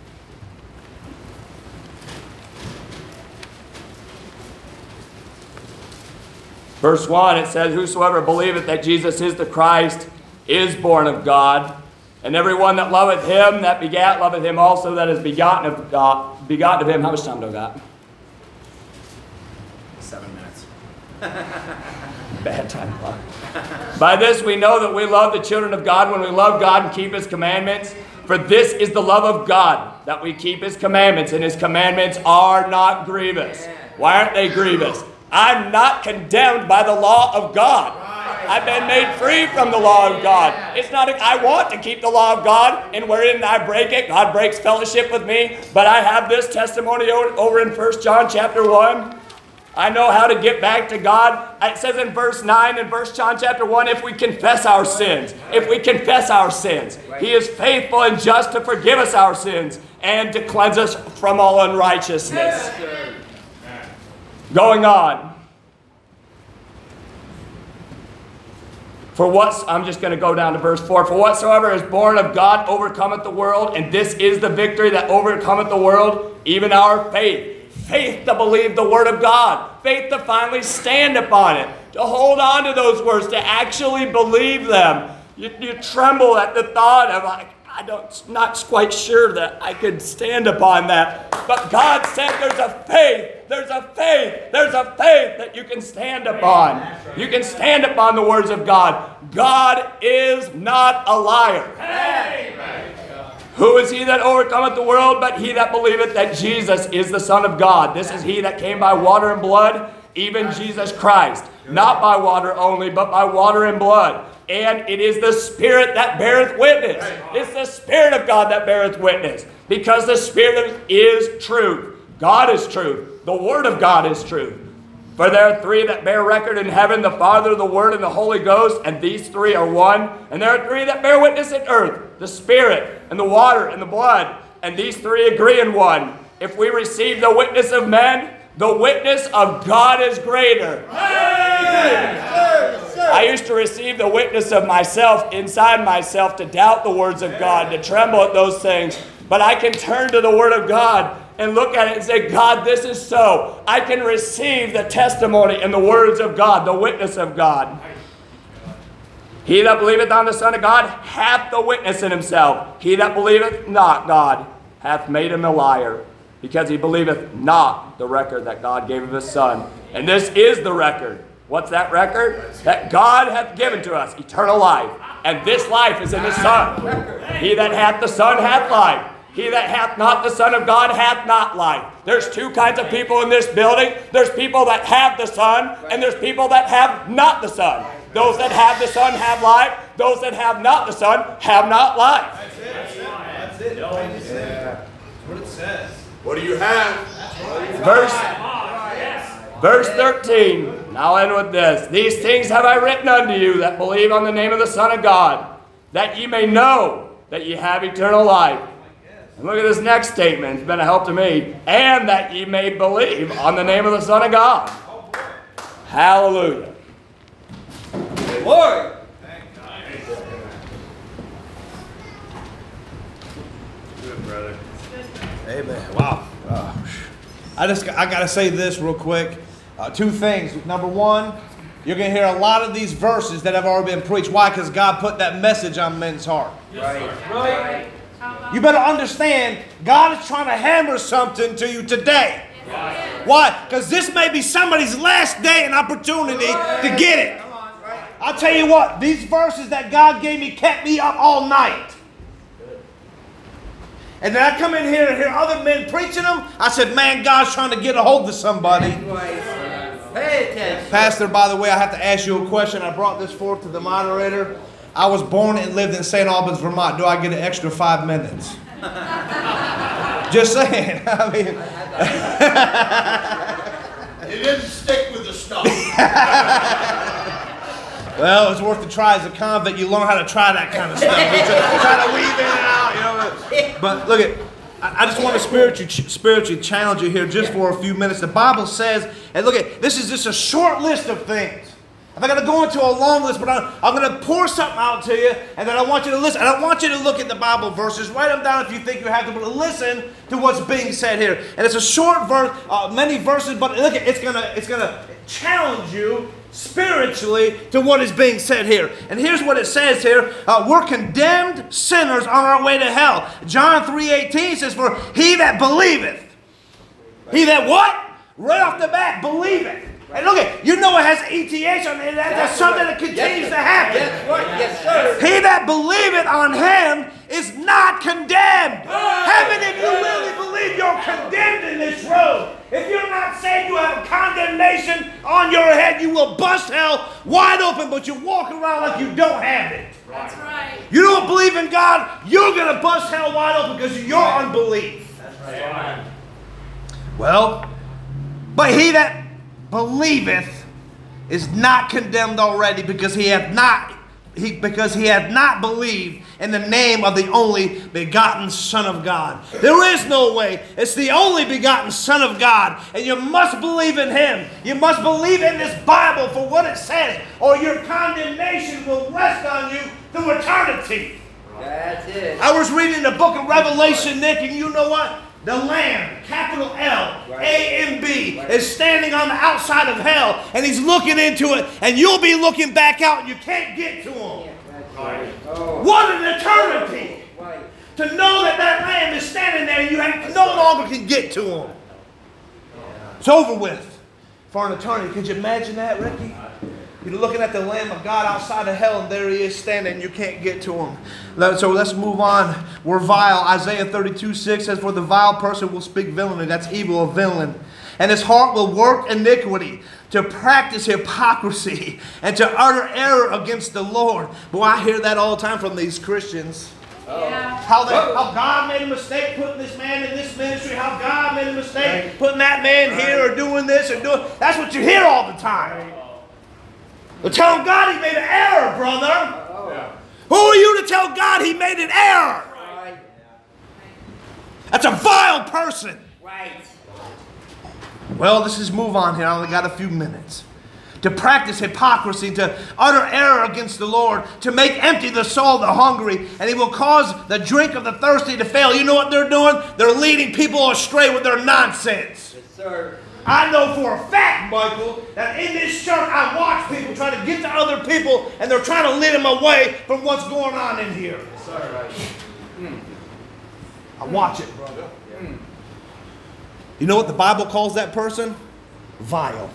Verse one, it says, whosoever believeth that Jesus is the Christ is born of God. And everyone that loveth him that begat loveth him also that is begotten of God, begotten of him. How much time do I got?
Seven minutes.
Bad time clock. By this we know that we love the children of God when we love God and keep his commandments. For this is the love of God, that we keep his commandments, and his commandments are not grievous. Why aren't they grievous? I'm not condemned by the law of God. I've been made free from the law of God. It's not, a, I want to keep the law of God, and wherein I break it, God breaks fellowship with me. But I have this testimony over in First John chapter one. I know how to get back to God. It says in verse nine in First John chapter one, if we confess our sins, if we confess our sins, he is faithful and just to forgive us our sins and to cleanse us from all unrighteousness. Going on. For what, I'm just going to go down to verse four. For whatsoever is born of God overcometh the world, and this is the victory that overcometh the world, even our faith. Faith to believe the word of God. Faith to finally stand upon it. To hold on to those words, to actually believe them. You, you tremble at the thought of, like, I don't, not quite sure that I could stand upon that. But God said there's a faith, there's a faith, there's a faith that you can stand upon. You can stand upon the words of God. God is not a liar. Who is he that overcometh the world but he that believeth that Jesus is the Son of God? This is he that came by water and blood, even Jesus Christ. Not by water only, but by water and blood. And it is the Spirit that beareth witness. It's the Spirit of God that beareth witness. Because the Spirit is truth. God is truth. The Word of God is truth. For there are three that bear record in heaven, the Father, the Word, and the Holy Ghost, and these three are one. And there are three that bear witness in earth, the Spirit, and the water, and the blood. And these three agree in one. If we receive the witness of men, the witness of God is greater. I used to receive the witness of myself inside myself, to doubt the words of God, to tremble at those things. But I can turn to the Word of God and look at it and say, God, this is so. I can receive the testimony and the words of God, the witness of God. He that believeth on the Son of God hath the witness in himself. He that believeth not God hath made him a liar, because he believeth not the record that God gave of his Son. And this is the record. What's that record? That God hath given to us eternal life. And this life is in the Son. He that hath the Son hath life. He that hath not the Son of God hath not life. There's two kinds of people in this building. There's people that have the Son, and there's people that have not the Son. Those that have the Son have life. Those that have not the Son have not life.
That's it. That's it. That's it. That's what it says.
What do you have?
Verse, verse thirteen. And I'll end with this. These things have I written unto you that believe on the name of the Son of God, that ye may know that ye have eternal life. And look at this next statement. It's been a help to me. And that ye may believe on the name of the Son of God. Hallelujah.
Lord.
Amen. Wow. Uh, I just I gotta say this real quick. Uh, two things. Number one, you're gonna hear a lot of these verses that have already been preached. Why? Because God put that message on men's heart.
Right.
Right.
You better understand, God is trying to hammer something to you today. Why? Because this may be somebody's last day and opportunity to get it. I'll tell you what, these verses that God gave me kept me up all night. And then I come in here and hear other men preaching them. I said, man, God's trying to get a hold of somebody.
Pay attention.
Pastor, by the way, I have to ask you a question. I brought this forth to the moderator. I was born and lived in Saint Albans, Vermont. Do I get an extra five minutes? Just saying. I mean,
He didn't stick with the stuff.
well, it's worth a try. As a convict, you learn how to try that kind of stuff. You try, try to weave in and out, you know. But look at, I I just want to spiritually, spiritually challenge you here just for a few minutes. The Bible says, and look at, this is just a short list of things. I'm not going to go into a long list, but I'm, I'm going to pour something out to you, and then I want you to listen. And I want you to look at the Bible verses. Write them down if you think you have to, but listen to what's being said here. And it's a short verse, uh, many verses, but look, it's going to it's going to challenge you spiritually to what is being said here. And here's what it says here. Uh, we're condemned sinners on our way to hell. John three eighteen says, for he that believeth. He that what? Right off the bat, believeth. And look at, you know it has E T H on it. That, that's, that's something right. that continues
yes,
to happen.
That's right. Yes, sir.
He that believeth on him is not condemned. How many of you really believe you're condemned in this road? If you're not saved, you have condemnation on your head. You will bust hell wide open, but you walk around like you don't have it.
That's right.
You don't believe in God, you're going to bust hell wide open because of your unbelief.
That's right.
Well, but he that believeth is not condemned already because he hath not he because he hath not believed in the name of the only begotten Son of God. There is no way. It's the only begotten Son of God, and you must believe in him. You must believe in this Bible for what it says, or your condemnation will rest on you through eternity.
That's it.
I was reading the book of Revelation, Nick, and you know what? The Lamb, capital L, A M B, is standing on the outside of hell, and he's looking into it, and you'll be looking back out, and you can't get to him.
Right. Oh.
What an eternity!
Right.
To know that that Lamb is standing there, and you have, no longer can get to him. It's over with for an eternity. Could you imagine that, Ricky? You're looking at the Lamb of God outside of hell, and there he is standing, and you can't get to him. So let's move on. We're vile. Isaiah thirty-two six says, for the vile person will speak villainy. That's evil, a villain. And his heart will work iniquity, to practice hypocrisy, and to utter error against the Lord. Boy, I hear that all the time from these Christians.
Yeah.
How, they, how God made a mistake putting this man in this ministry. How God made a mistake putting that man here, or doing this, or doing... That's what you hear all the time. But tell God he made an error, brother.
Oh.
Who are you to tell God he made an error?
Right.
That's a vile person.
Right.
Well, let's just move on here. I only got a few minutes. To practice hypocrisy, to utter error against the Lord, to make empty the soul of the hungry, and he will cause the drink of the thirsty to fail. You know what they're doing? They're leading people astray with their nonsense.
Yes, sir.
I know for a fact, Michael, that in this church I watch people try to get to other people, and they're trying to lead them away from what's going on in here.
Yes, sir. Right.
Mm. I watch it, brother. Mm. You know what the Bible calls that person? Vile.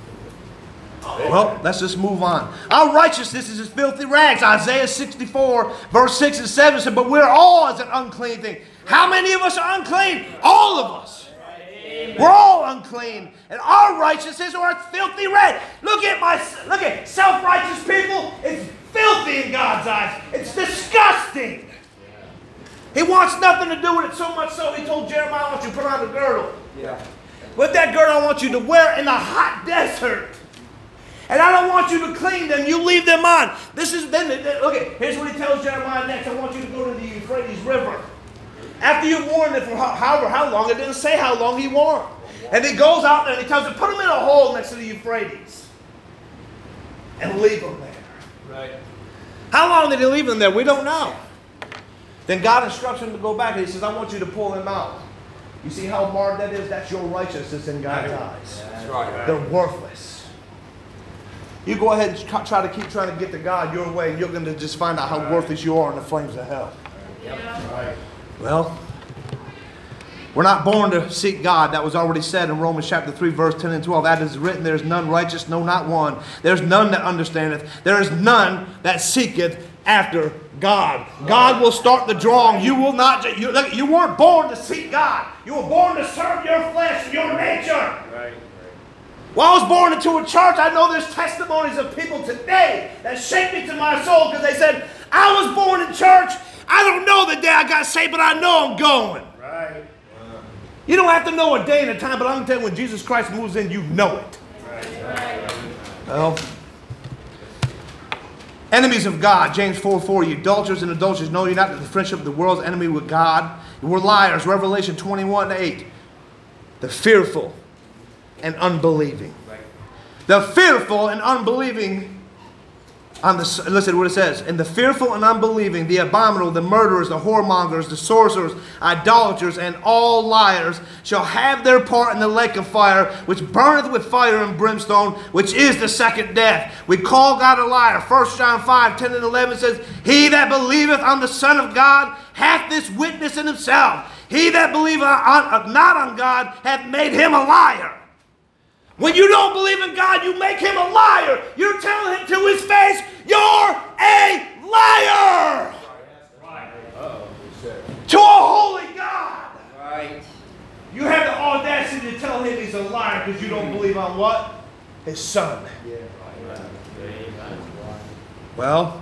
Well, let's just move on. Our righteousness is as filthy rags. Isaiah sixty-four, verse six and seven said, but we're all as an unclean thing. How many of us are unclean? All of us. We're all unclean, and our righteousness are as filthy rags. Look at my, look at self-righteous people. It's filthy in God's eyes. It's disgusting. He wants nothing to do with it, so much so he told Jeremiah, I want you to put on the girdle.
Yeah.
With that girdle, I want you to wear in the hot desert. And I don't want you to clean them. You leave them on. This is, then, then look at, here's what he tells Jeremiah next. I want you to go to the Euphrates River. After you've worn it for however how long, it didn't say how long he wore them. And he goes out there and he tells them, put them in a hole next to the Euphrates. And leave them there.
Right.
How long did he leave them there? We don't know. Then God instructs him to go back and he says, I want you to pull them out. You see how marred that is? That's your righteousness in God's eyes.
That's right.
They're worthless. You go ahead and try to keep trying to get to God your way, and you're going to just find out how worthless you are in the flames of hell.
Yeah.
Well, we're not born to seek God. That was already said in Romans chapter three, verse ten and twelve. That is written, there is none righteous, no, not one. There's none that understandeth. There is none that seeketh after God. God will start the drawing. You will not, you, look, you weren't born to seek God. You were born to serve your flesh and your nature.
Right.
Well, I was born into a church. I know there's testimonies of people today that shake me to my soul because they said, I was born in church. I don't know the day I got saved, but I know I'm going.
Right.
You don't have to know a day and a time, but I'm going to tell you, when Jesus Christ moves in, you know it.
Right.
Well, enemies of God, James four four, you adulterers and adulteresses, know you not that the friendship of the world is enemy with God. We're liars, Revelation twenty-one eight. The fearful and unbelieving.
Right.
The fearful and unbelieving, on the, listen to what it says. And the fearful and unbelieving, the abominable, the murderers, the whoremongers, the sorcerers, idolaters, and all liars shall have their part in the lake of fire, which burneth with fire and brimstone, which is the second death. We call God a liar. First John five ten and eleven says, he that believeth on the Son of God hath this witness in himself. He that believeth on, not on God hath made him a liar. When you don't believe in God, you make him a liar. You're telling him to his face, you're a liar. To a holy God.
Right.
You have the audacity to tell him he's a liar because you don't believe on what? His son. Well,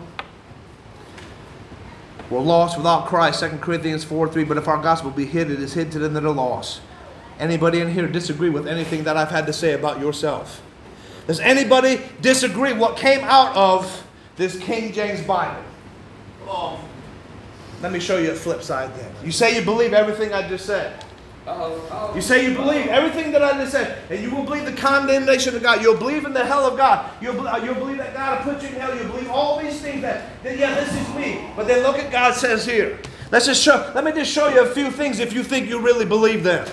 we're lost without Christ. Second Corinthians four three. But if our gospel be hid, it is hid to them that are lost. Anybody in here disagree with anything that I've had to say about yourself? Does anybody disagree what came out of this King James Bible? Oh. Let me show you a flip side then. You say you believe everything I just said.
Oh, oh.
You say you believe everything that I just said, and you will believe the condemnation of God. You'll believe in the hell of God. You'll, you'll believe that God will put you in hell. You'll believe all these things that, that, yeah, this is me. But then look at God says here. Let's just show, let me just show you a few things if you think you really believe them.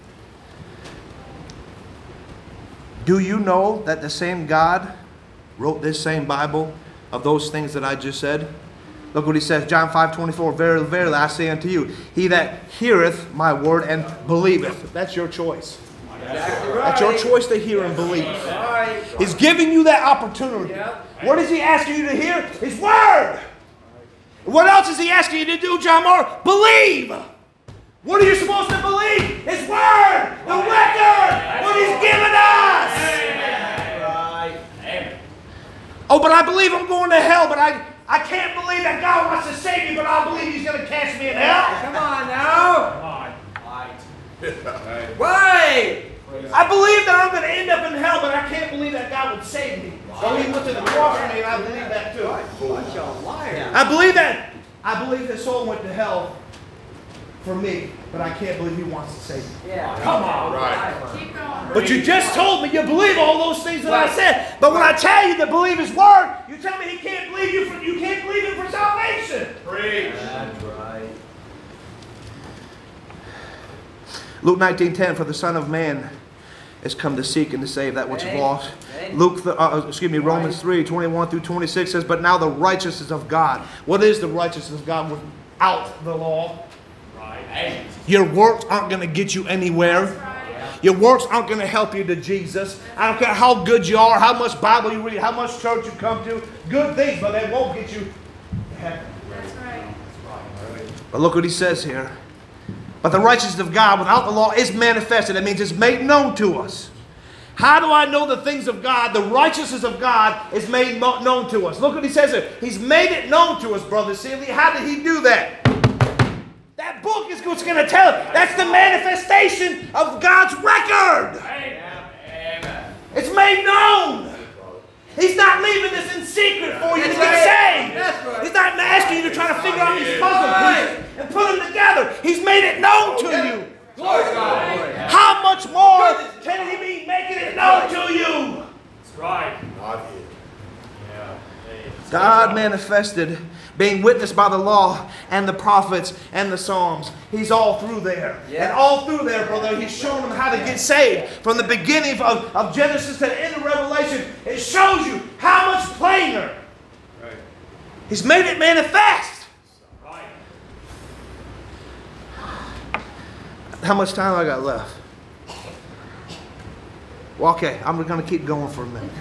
Do you know that the same God wrote this same Bible of those things that I just said? Look what he says, John five twenty-four, verily, verily, I say unto you, he that heareth my word and believeth. That's your choice.
Exactly right.
That's your choice to hear and believe.
Right.
He's giving you that opportunity.
Yep.
What is he asking you to hear? His word. What else is he asking you to do, John Moore? Believe. What are you supposed to believe? His word, the record, what he's given us.
Right. Amen.
Oh, but I believe I'm going to hell, but I, I can't believe that God wants to save me, but I believe he's going to cast me in hell.
Come on now.
Come on. Right.
Right.
I believe that I'm going to end up in hell, but I can't believe that God would save me. So he went to the cross for me, and I believe that too.
Bunch of liars.
I believe that. I believe his soul went to hell for me, but I can't believe he wants to save me.
Yeah.
Come on.
Right.
Keep going.
But you just told me you believe all those things that I said. But when I tell you to believe his word, you tell me he can't believe you for you can't believe him for salvation.
Preach. That's right.
Luke nineteen ten, for the Son of Man is come to seek and to save that which is
Hey.
lost.
Hey.
Luke, the, uh, excuse me, Romans three twenty-one through twenty-six says, but now the righteousness of God. What is the righteousness of God without the law?
Right.
Your works aren't going to get you anywhere.
That's right.
Your works aren't going to help you to Jesus. I don't care how good you are, how much Bible you read, how much church you come to. Good things, but they won't get you to heaven.
That's right.
But look what he says here. But the righteousness of God without the law is manifested. That means it's made known to us. How do I know the things of God? The righteousness of God is made mo- known to us. Look what he says here. He's made it known to us, Brother Seeley. How did he do that? That book is what's going to tell it. That's the manifestation of God's record.
Amen.
It's made known. He's not leaving this in secret for you to
That's
get
right.
saved.
That's right.
He's not asking you to try to figure out these puzzle pieces and put them together. He's made it known to you.
Glory to God.
How much more can he be making it known to you?
That's right.
God manifested, being witnessed by the law and the prophets and the Psalms. He's all through there.
Yeah.
And all through there, brother, he's showing them how to get saved. From the beginning of, of Genesis to the end of Revelation, it shows you how much plainer.
Right.
He's made it manifest.
Right.
How much time I got left? Well, okay, I'm going to keep going for a minute.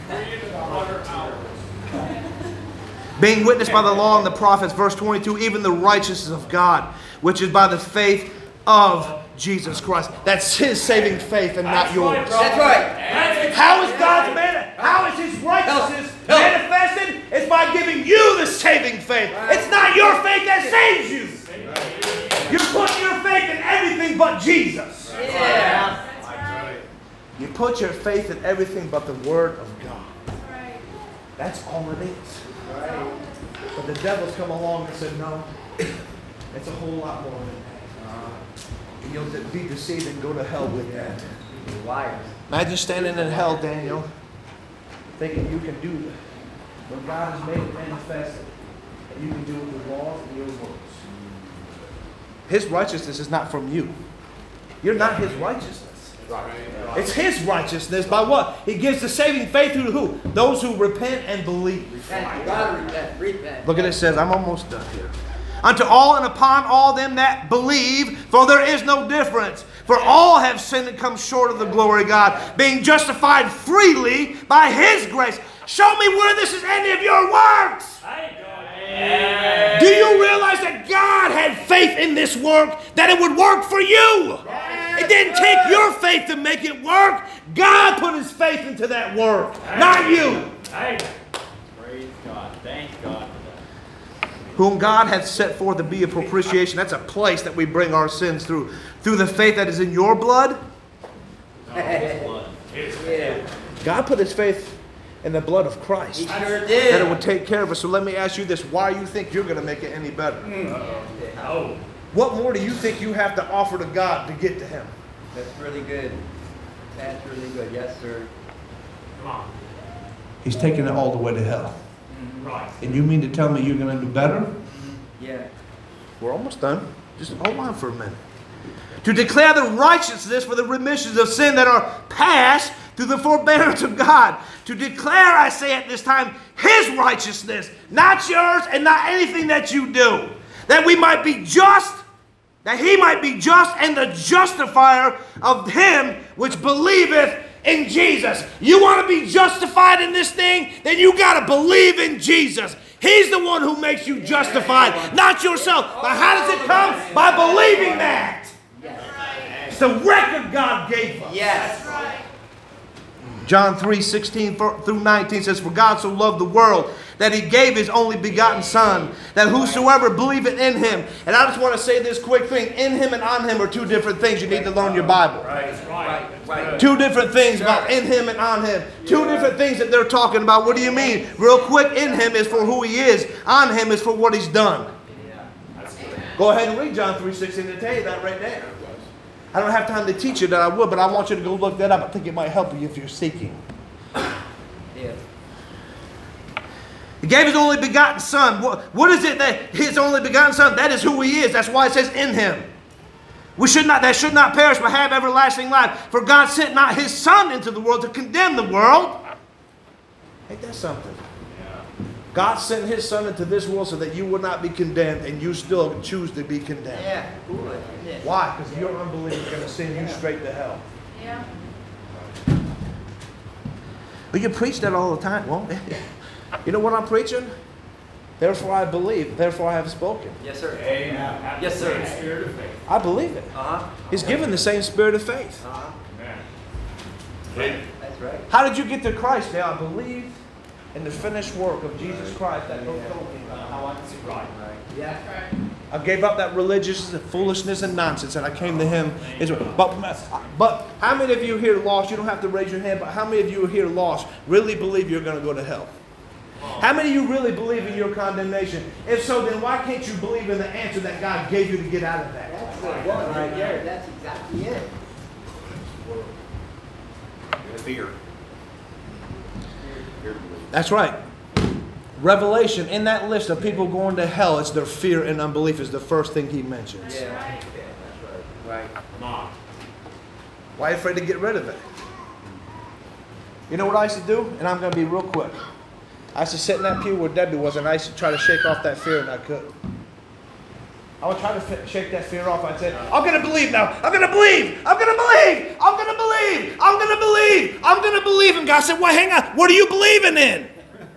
Being witnessed by the law and the prophets, verse twenty-two, even the righteousness of God, which is by the faith of Jesus Christ. That's his saving faith and not yours.
That's right.
How is God's man? How is his righteousness
Help.
manifested? It's by giving you the saving faith. It's not your faith that saves you. You're putting your faith in everything but Jesus.
Yeah.
That's right.
You put your faith in everything but the Word of God.
That's right.
That's all it is. But the devil's come along and said, no, it's a whole lot more than that. And you'll be deceived and go to hell with that.
Liars.
Imagine standing in hell, Daniel, thinking you can do it. When God has made it manifested, and you can do it with laws and your words. His righteousness is not from you. You're not his righteousness. It's his righteousness by what? He gives the saving faith through who? Those who repent and believe.
Repent. You gotta repent. Repent.
Look at it, it says, I'm almost done here. Unto all and upon all them that believe, for there is no difference. For all have sinned and come short of the glory of God, being justified freely by his grace. Show me where this is any of your works. Do you realize that God had faith in this work, that it would work for you? It didn't take your faith to make it work. God put his faith into that work, not you.
Praise God. Thank God for that.
Whom God hath set forth to be a propitiation. That's a place that we bring our sins through. Through the faith that is in your blood.
Yeah.
God put his faith in the blood of Christ.
He sure
That
did.
it would take care of us. So let me ask you this. Why do you think you're going to make it any better?
Oh.
What more do you think you have to offer to God to get to him?
That's really good. That's really good. Yes, sir.
Come on.
He's taking it all the way to hell.
Right.
And you mean to tell me you're going to do better?
Yeah.
We're almost done. Just hold on for a minute. To declare the righteousness for the remissions of sin that are past through the forbearance of God. To declare, I say at this time, his righteousness, not yours and not anything that you do. That we might be just, that he might be just and the justifier of him which believeth in Jesus. You want to be justified in this thing? Then you got to believe in Jesus. He's the one who makes you justified, not yourself. But how does it come? By believing that. It's the record God gave us.
Yes.
John three sixteen through nineteen says, for God so loved the world that he gave his only begotten Son, that whosoever believeth in him. And I just want to say this quick thing. In him and on him are two different things. You need to learn your Bible.
Right. Right.
Right.
Two different things about in him and on him. Two different things that they're talking about. What do you mean? Real quick, in him is for who he is. On him is for what he's done. Go ahead and read John three sixteen to tell you that right there. I don't have time to teach you that I would, but I want you to go look that up. I think it might help you if you're seeking.
Yeah.
He gave his only begotten Son. What, what is it that his only begotten Son? That is who he is. That's why it says in him. We should not, that should not perish, but have everlasting life. For God sent not his Son into the world to condemn the world. Ain't that something? God sent his Son into this world so that you would not be condemned, and you still choose to be condemned.
Yeah. Cool. Yeah.
Why? Because your unbelief is going to send you straight to hell.
Yeah.
But you preach that all the time. Well, you know what I'm preaching? Therefore I believe. Therefore I have spoken.
Yes, sir.
Amen.
Yes, sir.
Spirit of faith.
I believe it.
Uh-huh.
He's given the same spirit of faith.
Uh-huh.
Amen.
That's right.
How did you get to Christ? Now I believed in the finished work of Jesus Christ that book told me about how I can see right.
That's right.
I gave up that religious foolishness and nonsense, and I came to Him. But, but how many of you here lost? You don't have to raise your hand, but how many of you here lost really believe you're going to go to hell? How many of you really believe in your condemnation? If so, then why can't you believe in the answer that God gave you to get out of that?
That's what it was right there. That's exactly it.
Fear.
That's right. Revelation, in that list of people going to hell, it's their fear and unbelief is the first thing he mentions.
That's right.
Right.
Why are you afraid to get rid of it? You know what I used to do? And I'm going to be real quick. I used to sit in that pew where Debbie was, and I used to try to shake off that fear, and I couldn't. I would try to f- shake that fear off. I'd say, I'm going to believe now. I'm going to believe. I'm going to believe. I'm going to believe. I'm going to believe. I'm going to believe. And God said, well, hang on. What are you believing in?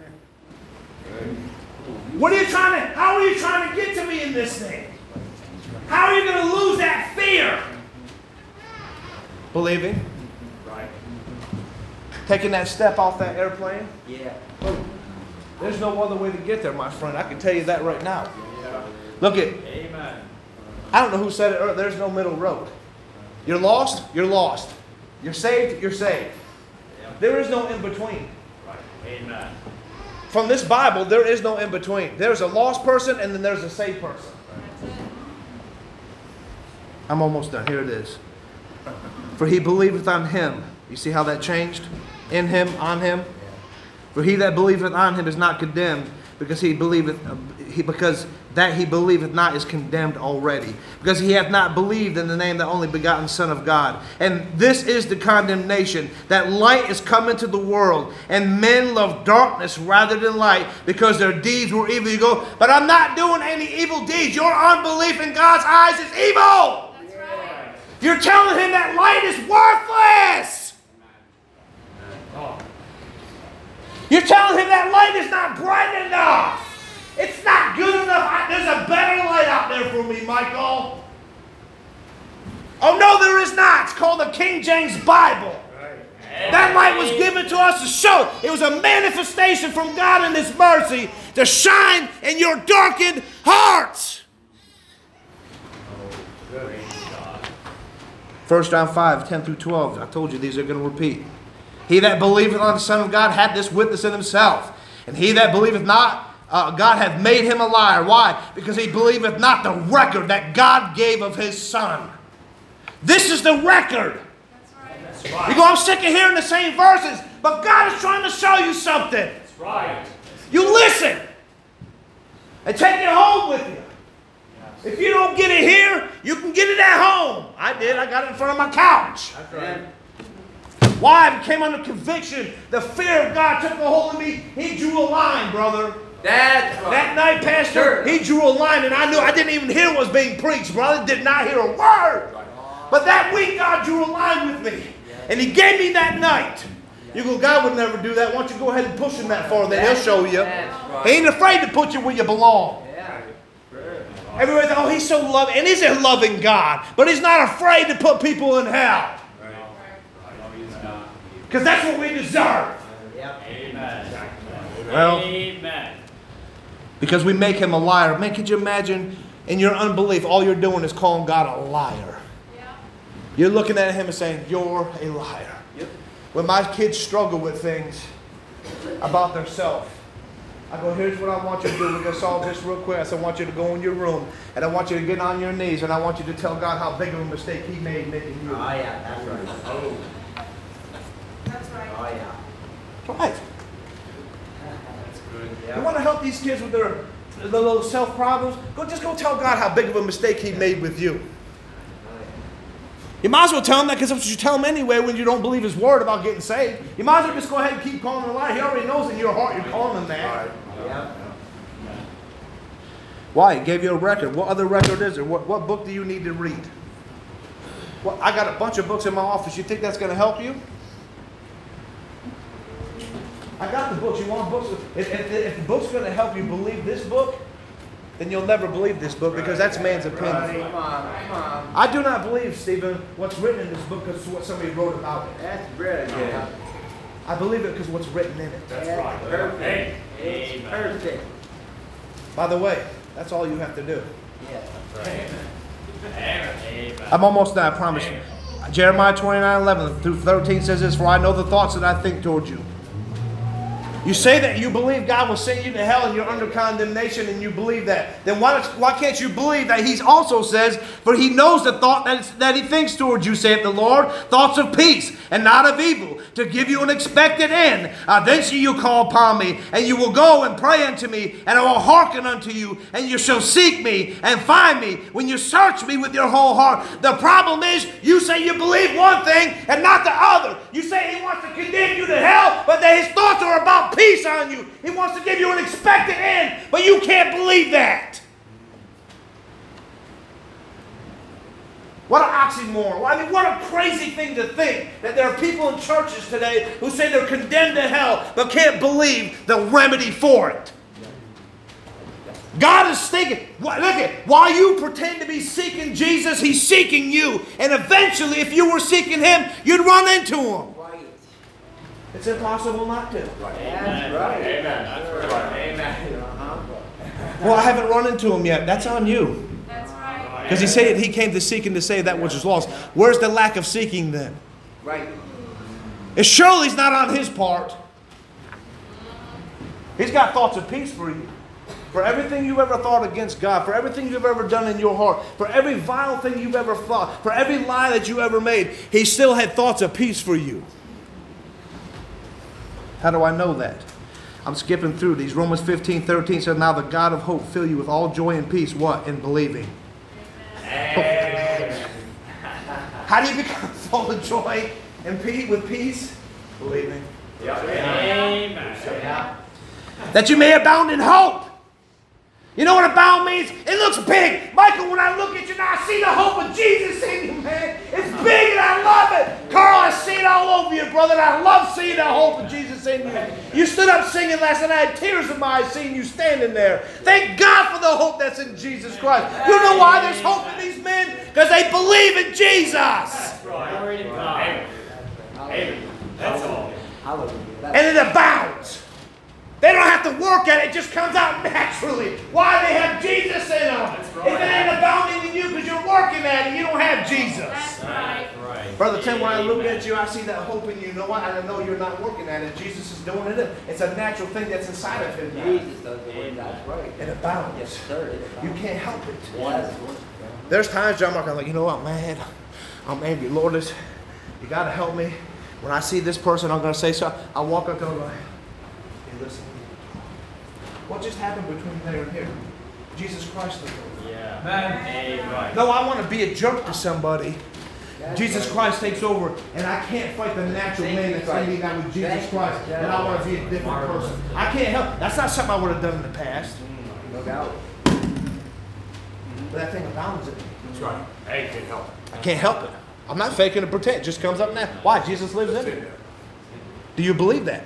What are you trying to, how are you trying to get to me in this thing? How are you going to lose that fear? Believing.
Right.
Taking that step off that airplane.
Yeah.
There's no other way to get there, my friend. I can tell you that right now. Look at,
Amen.
I don't know who said it earlier, there's no middle road. You're lost, you're lost. You're saved, you're saved. There is no in between.
Right. Amen.
From this Bible, there is no in between. There's a lost person and then there's a saved person. I'm almost done. Here it is. For he believeth on him. You see how that changed? In him, on him. For he that believeth on him is not condemned, because he believeth, uh, he, because that he believeth not is condemned already, because he hath not believed in the name of the only begotten Son of God. And this is the condemnation, that light is come into the world, and men love darkness rather than light, because their deeds were evil. You go, but I'm not doing any evil deeds. Your unbelief in God's eyes is evil.
That's right.
You're telling him that light is worthless. You're telling him that light is not bright enough. It's not good enough. I, there's a better light out there for me, Michael. Oh, no, there is not. It's called the King James Bible. That light was given to us to show. It was a manifestation from God in His mercy to shine in your darkened hearts. First John five, ten through twelve. I told you these are going to repeat. He that believeth on the Son of God hath this witness in himself. And he that believeth not, uh, God hath made him a liar. Why? Because he believeth not the record that God gave of His Son. This is the record.
That's right.
You go, I'm sick of hearing the same verses, but God is trying to show you something.
That's right.
You listen and take it home with you. If you don't get it here, you can get it at home. I did. I got it in front of my couch.
That's right.
Why? I became under conviction. The fear of God took a hold of me. He drew a line, brother.
That's right.
That night, Pastor, he drew a line, and I knew I didn't even hear what was being preached, brother. Did not hear a word. But that week, God drew a line with me. And He gave me that night. You go, God would never do that. Why don't you go ahead and push Him that far, then He'll show you.
That's right.
He ain't afraid to put you where you belong.
Yeah.
Everybody thinks, oh, He's so loving. And He's a loving God. But He's not afraid to put people in hell. Because that's what we deserve.
Yep.
Amen.
Well,
Amen.
because we make Him a liar. Man, could you imagine in your unbelief, all you're doing is calling God a liar.
Yeah.
You're looking at Him and saying, you're a liar.
Yep.
When my kids struggle with things about themselves, I go, here's what I want you to do. We're going to solve this real quick. I said, I want you to go in your room, and I want you to get on your knees, and I want you to tell God how big of a mistake He made making you.
Oh, yeah. That's right. Oh,
That's right.
oh yeah.
Right.
That's good.
You
Yeah.
want to help these kids with their, their little self problems? Go, just go tell God how big of a mistake He made with you. You might as well tell Him that, because that's what you tell Him anyway when you don't believe His word about getting saved. You might as well just go ahead and keep calling Him a liar. He already knows in your heart you're calling Him that.
Yeah.
Why? He gave you a record. What other record is there? What, what book do you need to read? Well, I got a bunch of books in my office. You think that's going to help you? I got the books. You want books? If, if, if the book's going to help you believe this book, then you'll never believe this book, because that's man's opinion.
Come on, come on.
I do not believe, Stephen, what's written in this book is what somebody wrote about it.
That's really good.
I believe it because what's written in it.
That's right. Perfect. It's perfect.
By the way, that's all you have to do.
Yeah.
Amen.
I'm almost done, I promise you. Jeremiah twenty-nine, eleven through thirteen says this, for I know the thoughts that I think toward you. You say that you believe God will send you to hell and you're under condemnation and you believe that. Then why, why can't you believe that He also says, for He knows the thought that, it's, that He thinks towards you, saith the Lord, thoughts of peace and not of evil, to give you an expected end. Uh, then shall you call upon me, and you will go and pray unto me, and I will hearken unto you, and you shall seek me and find me when you search me with your whole heart. The problem is, you say you believe one thing and not the other. You say He wants to condemn you to hell, but that His thoughts are about peace on you. He wants to give you an expected end, but you can't believe that. What an oxymoron. I mean, what a crazy thing to think that there are people in churches today who say they're condemned to hell but can't believe the remedy for it. God is thinking, look at, while you pretend to be seeking Jesus, He's seeking you. And eventually, if you were seeking Him, you'd run into Him.
Right.
It's impossible not to.
That's right.
Amen. That's right. Amen.
Uh-huh.
Well, I haven't run into Him yet. That's on you.
That's right.
Because He said He came to seek and to save that which is lost. Where's the lack of seeking then?
Right.
It surely is not on His part. He's got thoughts of peace for you. For everything you've ever thought against God, for everything you've ever done in your heart, for every vile thing you've ever thought, for every lie that you ever made, He still had thoughts of peace for you. How do I know that? I'm skipping through these. Romans fifteen, thirteen says, now the God of hope fill you with all joy and peace. What? In believing.
Amen.
How do you become full of joy and peace with peace? Believing.
Amen.
That you may abound in hope. You know what abound means? It looks big. Michael, when I look at you now, I see the hope of Jesus in you, man. It's big and I love it. Carl, I see it all over you, brother. And I love seeing the hope of Jesus in you. You stood up singing last night. I had tears in my eyes seeing you standing there. Thank God for the hope that's in Jesus Christ. You know why there's hope in these men? Because they believe in Jesus.
Glory to God. Amen. That's all.
Hallelujah.
And it abounds. They don't have to work at it. It just comes out naturally. Why? They have Jesus in them. If it ain't abounding in you because you're working at it, you don't have Jesus.
That's right.
Right.
Brother Tim, when I look at you, I see that hope in you. You know what? I know you're not working at it. Jesus is doing it. It's a natural thing that's inside of him now.
Jesus does the work. That's right.
It abounds.
Yes, sir.
You can't help it.
Yes.
There's times, John Mark, I'm like, you know what, I'm mad. I'm angry. Lord, this, you got to help me. When I see this person, I'm going to say something. I walk up to them and go, hey, listen. What just happened between there and here? Jesus Christ.
Yeah. Amen.
No, I want to be a jerk to somebody. Jesus Christ takes over, and I can't fight the natural man that's in me now with Jesus Christ, and I want to be a different person. I can't help. That's not something I would have done in the past.
No doubt.
But that thing abounds in me.
That's right. Hey, can't help it.
I can't help it. I'm not faking and pretend. It just comes up now. Why? Jesus lives in me. Do you believe that?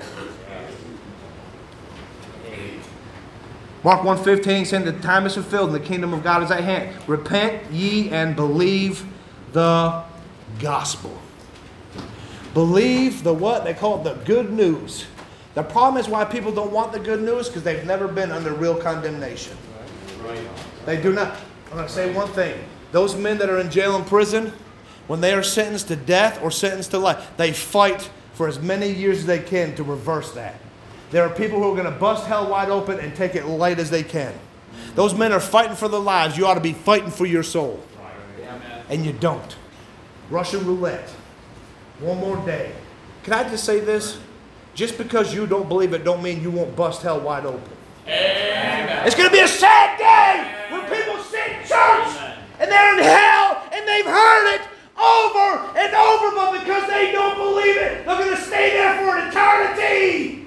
Mark one fifteen saying the time is fulfilled and the kingdom of God is at hand. Repent ye and believe the gospel. Believe the what? They call it the good news. The problem is why people don't want the good news because they've never been under real condemnation. They do not. I'm going to say one thing. Those men that are in jail and prison, when they are sentenced to death or sentenced to life, they fight for as many years as they can to reverse that. There are people who are going to bust hell wide open and take it light as they can. Those men are fighting for their lives. You ought to be fighting for your soul. And you don't. Russian roulette. One more day. Can I just say this? Just because you don't believe it don't mean you won't bust hell wide open. Amen. It's going to be a sad day when people sit in church and they're in hell and they've heard it over and over, but because they don't believe it, they're going to stay there for an eternity.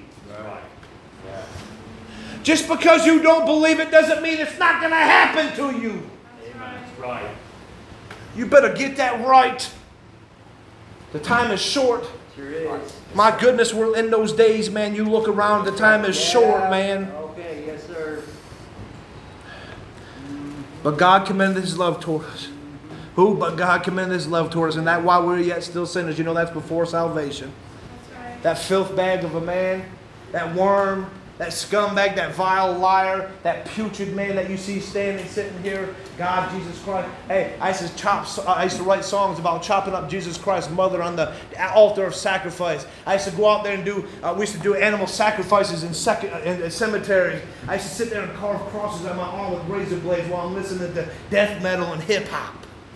Just because you don't believe it doesn't mean it's not going to happen to you.
Amen. Right.
You better get that right. The time is short.
Sure is.
My goodness, we're in those days, man. You look around, the time is short, man.
Okay, yes, sir.
But God commended His love toward us. Who but God commended His love toward us, and that while we're yet still sinners, you know that's before salvation.
That's right.
that filth bag of a man, that worm, that scumbag, that vile liar, that putrid man that you see standing, sitting here, God, Jesus Christ. Hey, I used to chop. I used to write songs about chopping up Jesus Christ's mother on the altar of sacrifice. I used to go out there and do. Uh, we used to do animal sacrifices in, sec- in, in cemeteries. I used to sit there and carve crosses on my arm with razor blades while I'm listening to death metal and hip hop.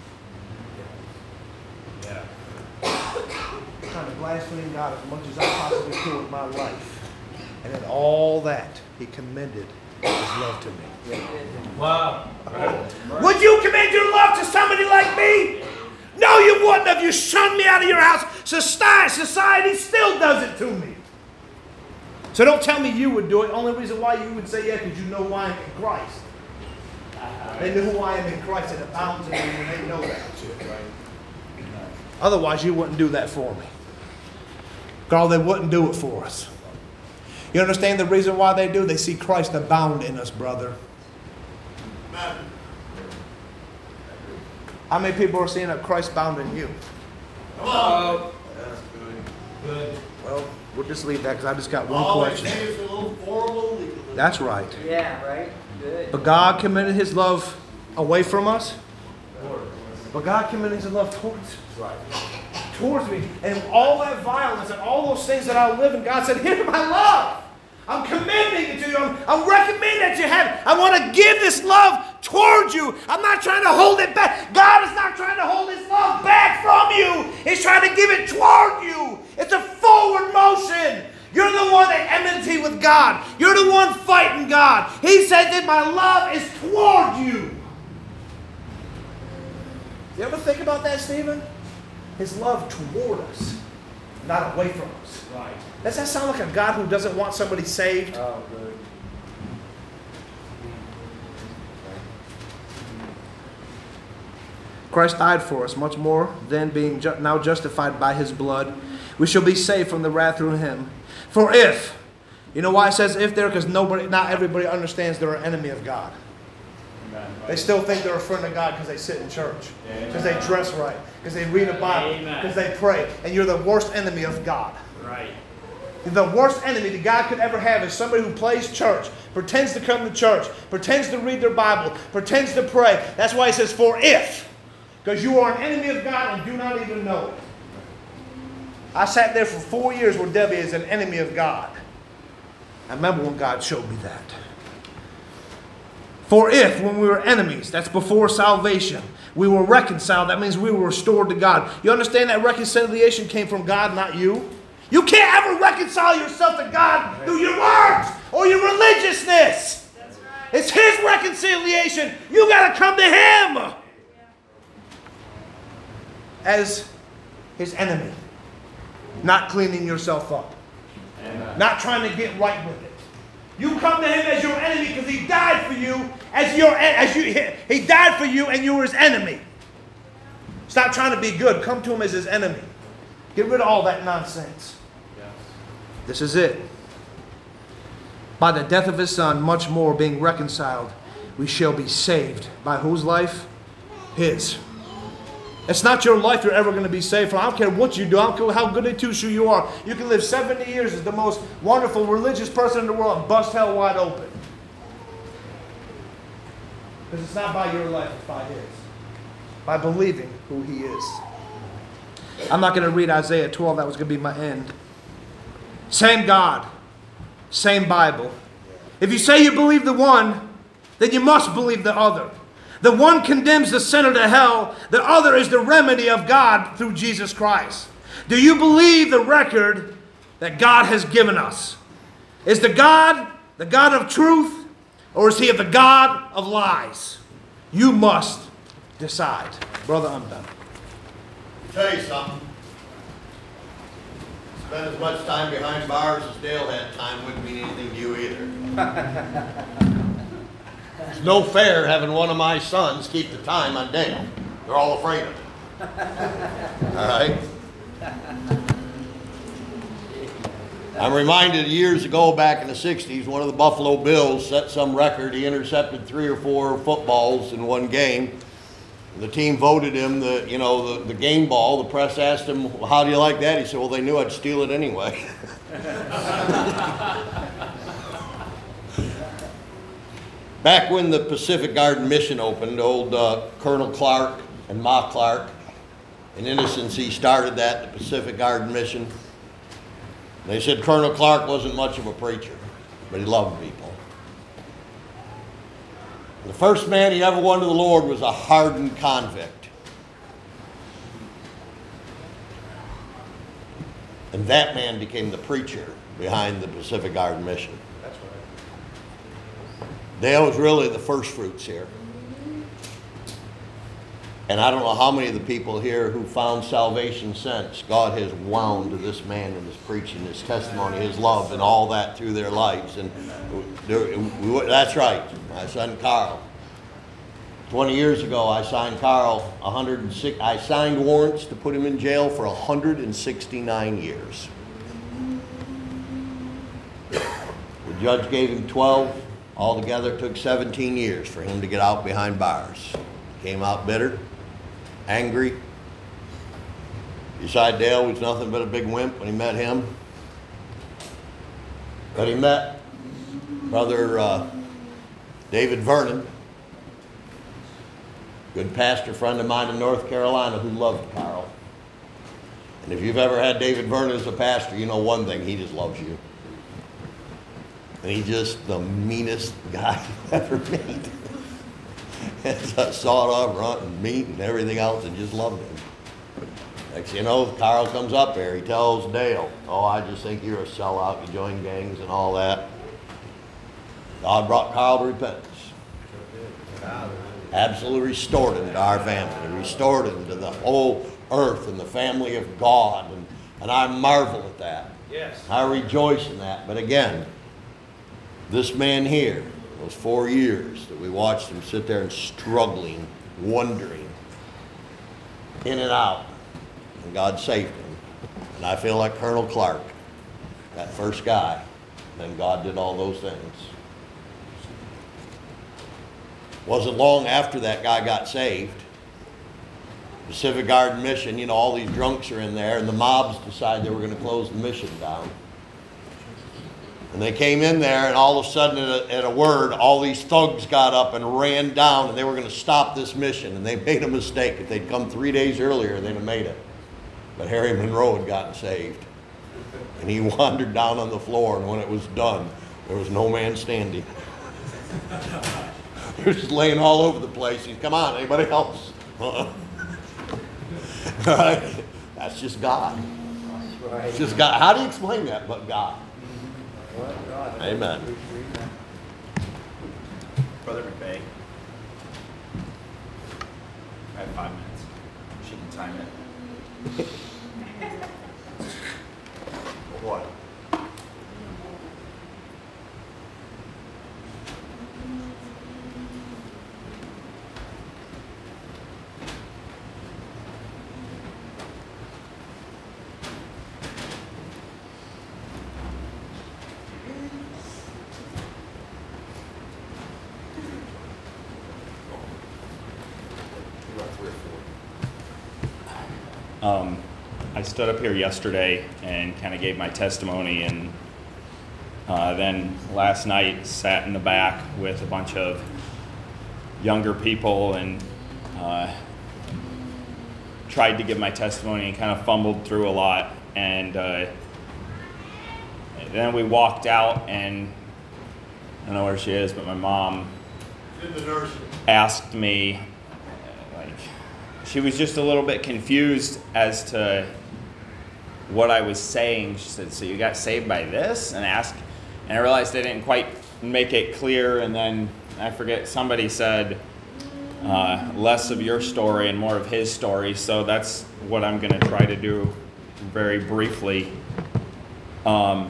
Yeah. Trying to blaspheme God as much as I possibly could with my life. And in all that, He commended His love to me.
Wow.
Would you commend your love to somebody like me? No, you wouldn't have. You shunned me out of your house. Society, society still does it to me. So don't tell me you would do it. Only reason why you would say yeah, because you know who I am in Christ. They know who I am in Christ, and it abounds in me, and they know that. Otherwise, you wouldn't do that for me. God, they wouldn't do it for us. You understand the reason why they do? They see Christ abound in us, brother. How many people are seeing that Christ bound in you?
Come on.
That's good. Good.
Well, we'll just leave that because I just got one
All
question.
it is a little horrible legalism.
That's right.
Yeah, right? Good.
But God commended His love away from us. But God commended His love towards
Right.
towards me. And all that violence and all those things that I live in, God said, here's my love. I'm commending it to you. I'm, I'm recommending that you have it. I want to give this love towards you. I'm not trying to hold it back. God is not trying to hold His love back from you. He's trying to give it toward you. It's a forward motion. You're the one at enmity with God. You're the one fighting God. He said that my love is toward you. You ever think about that, Stephen? His love toward us, not away from us.
Right.
Does that sound like a God who doesn't want somebody saved?
Oh, good.
Christ died for us, much more than being ju- now justified by His blood, we shall be saved from the wrath through Him. For if, you know why it says if there? Because nobody, not everybody understands they're an enemy of God. They still think they're a friend of God because they sit in church, because they dress right, because they read a Bible, because they pray. And you're the worst enemy of God.
Right.
The worst enemy that God could ever have is somebody who plays church, pretends to come to church, pretends to read their Bible, pretends to pray. That's why He says, for if. Because you are an enemy of God and do not even know it. I sat there for four years where Debbie is an enemy of God. I remember when God showed me that. For if, when we were enemies, that's before salvation, we were reconciled, that means we were restored to God. You understand that reconciliation came from God, not you? You can't ever reconcile yourself to God through your works or your religiousness.
That's right.
It's His reconciliation. You got to come to Him as His enemy. Not cleaning yourself up.
Amen.
Not trying to get right with it. You come to Him as your enemy because He died for you as your as you He died for you and you were His enemy. Stop trying to be good. Come to Him as His enemy. Get rid of all that nonsense.
Yes.
This is it. By the death of His Son, much more being reconciled, we shall be saved. By whose life? His. It's not your life you're ever going to be saved from. I don't care what you do. I don't care how good a two-shoe you are. You can live seventy years as the most wonderful religious person in the world and bust hell wide open. Because it's not by your life, it's by His. By believing who He is. I'm not going to read Isaiah twelve. That was going to be my end. Same God. Same Bible. If you say you believe the one, then you must believe the other. The one condemns the sinner to hell. The other is the remedy of God through Jesus Christ. Do you believe the record that God has given us? Is the God the God of truth, or is He the God of lies? You must decide. Brother, I'm done.
Tell you something. Spend as much time behind bars as Dale had time wouldn't mean anything to you either. It's no fair having one of my sons keep the time on Dale. They're all afraid of it. All right? I'm reminded years ago back in the sixties, one of the Buffalo Bills set some record. He intercepted three or four footballs in one game. The team voted him the, you know, the, the game ball. The press asked him, well, how do you like that? He said, well, they knew I'd steal it anyway. Back when the Pacific Garden Mission opened, old uh, Colonel Clark and Ma Clark, in innocency, started that, the Pacific Garden Mission. They said Colonel Clark wasn't much of a preacher, but he loved people. The first man he ever won to the Lord was a hardened convict. And that man became the preacher behind the Pacific Garden Mission.
That's right.
Dale was really the first fruits here. And I don't know how many of the people here who found salvation since, God has wound to this man and his preaching, his testimony, his love, and all that through their lives. And there, we, that's right, my son Carl. twenty years ago, I signed Carl one hundred six, I signed warrants to put him in jail for one hundred sixty-nine years. The judge gave him twelve. Altogether, it took seventeen years for him to get out behind bars. Came out bitter, angry. Beside Dale was nothing but a big wimp when he met him. But he met Brother uh, David Vernon, good pastor friend of mine in North Carolina who loved Carl. And if you've ever had David Vernon as a pastor, you know one thing, he just loves you. And he's just the meanest guy you ever met. Sawed off, runt and meat and everything else, and just loved him. Next thing you know, Carl comes up there. He tells Dale, oh, I just think you're a sellout. You join gangs and all that. God brought Carl to repentance. Absolutely restored him to our family. Restored him to the whole earth and the family of God. And, and I marvel at that.
Yes.
I rejoice in that. But again, this man here, those four years that we watched him sit there and struggling, wondering, in and out, and God saved him. And I feel like Colonel Clark, that first guy, then God did all those things. Wasn't long after that guy got saved. Pacific Garden Mission, you know, all these drunks are in there, and the mobs decided they were going to close the mission down. And they came in there, and all of a sudden, at a, at a word, all these thugs got up and ran down, and they were going to stop this mission. And they made a mistake. If they'd come three days earlier, they'd have made it. But Harry Monroe had gotten saved. And he wandered down on the floor, and when it was done, there was no man standing. He was just laying all over the place. He's, come on, anybody else? Uh-uh. That's just God. It's just God. How do you explain that but God? Amen.
Brother McVeigh. I have five minutes. She can time it.
What?
Um, I stood up here yesterday and kind of gave my testimony, and uh, then last night sat in the back with a bunch of younger people and uh, tried to give my testimony and kind of fumbled through a lot. And uh, then we walked out, and I don't know where she is, but my mom asked me, like, she was just a little bit confused as to what I was saying. She said, so you got saved by this? And asked, and I realized I didn't quite make it clear. And then I forget, somebody said uh, less of your story and more of his story. So that's what I'm going to try to do very briefly. Um,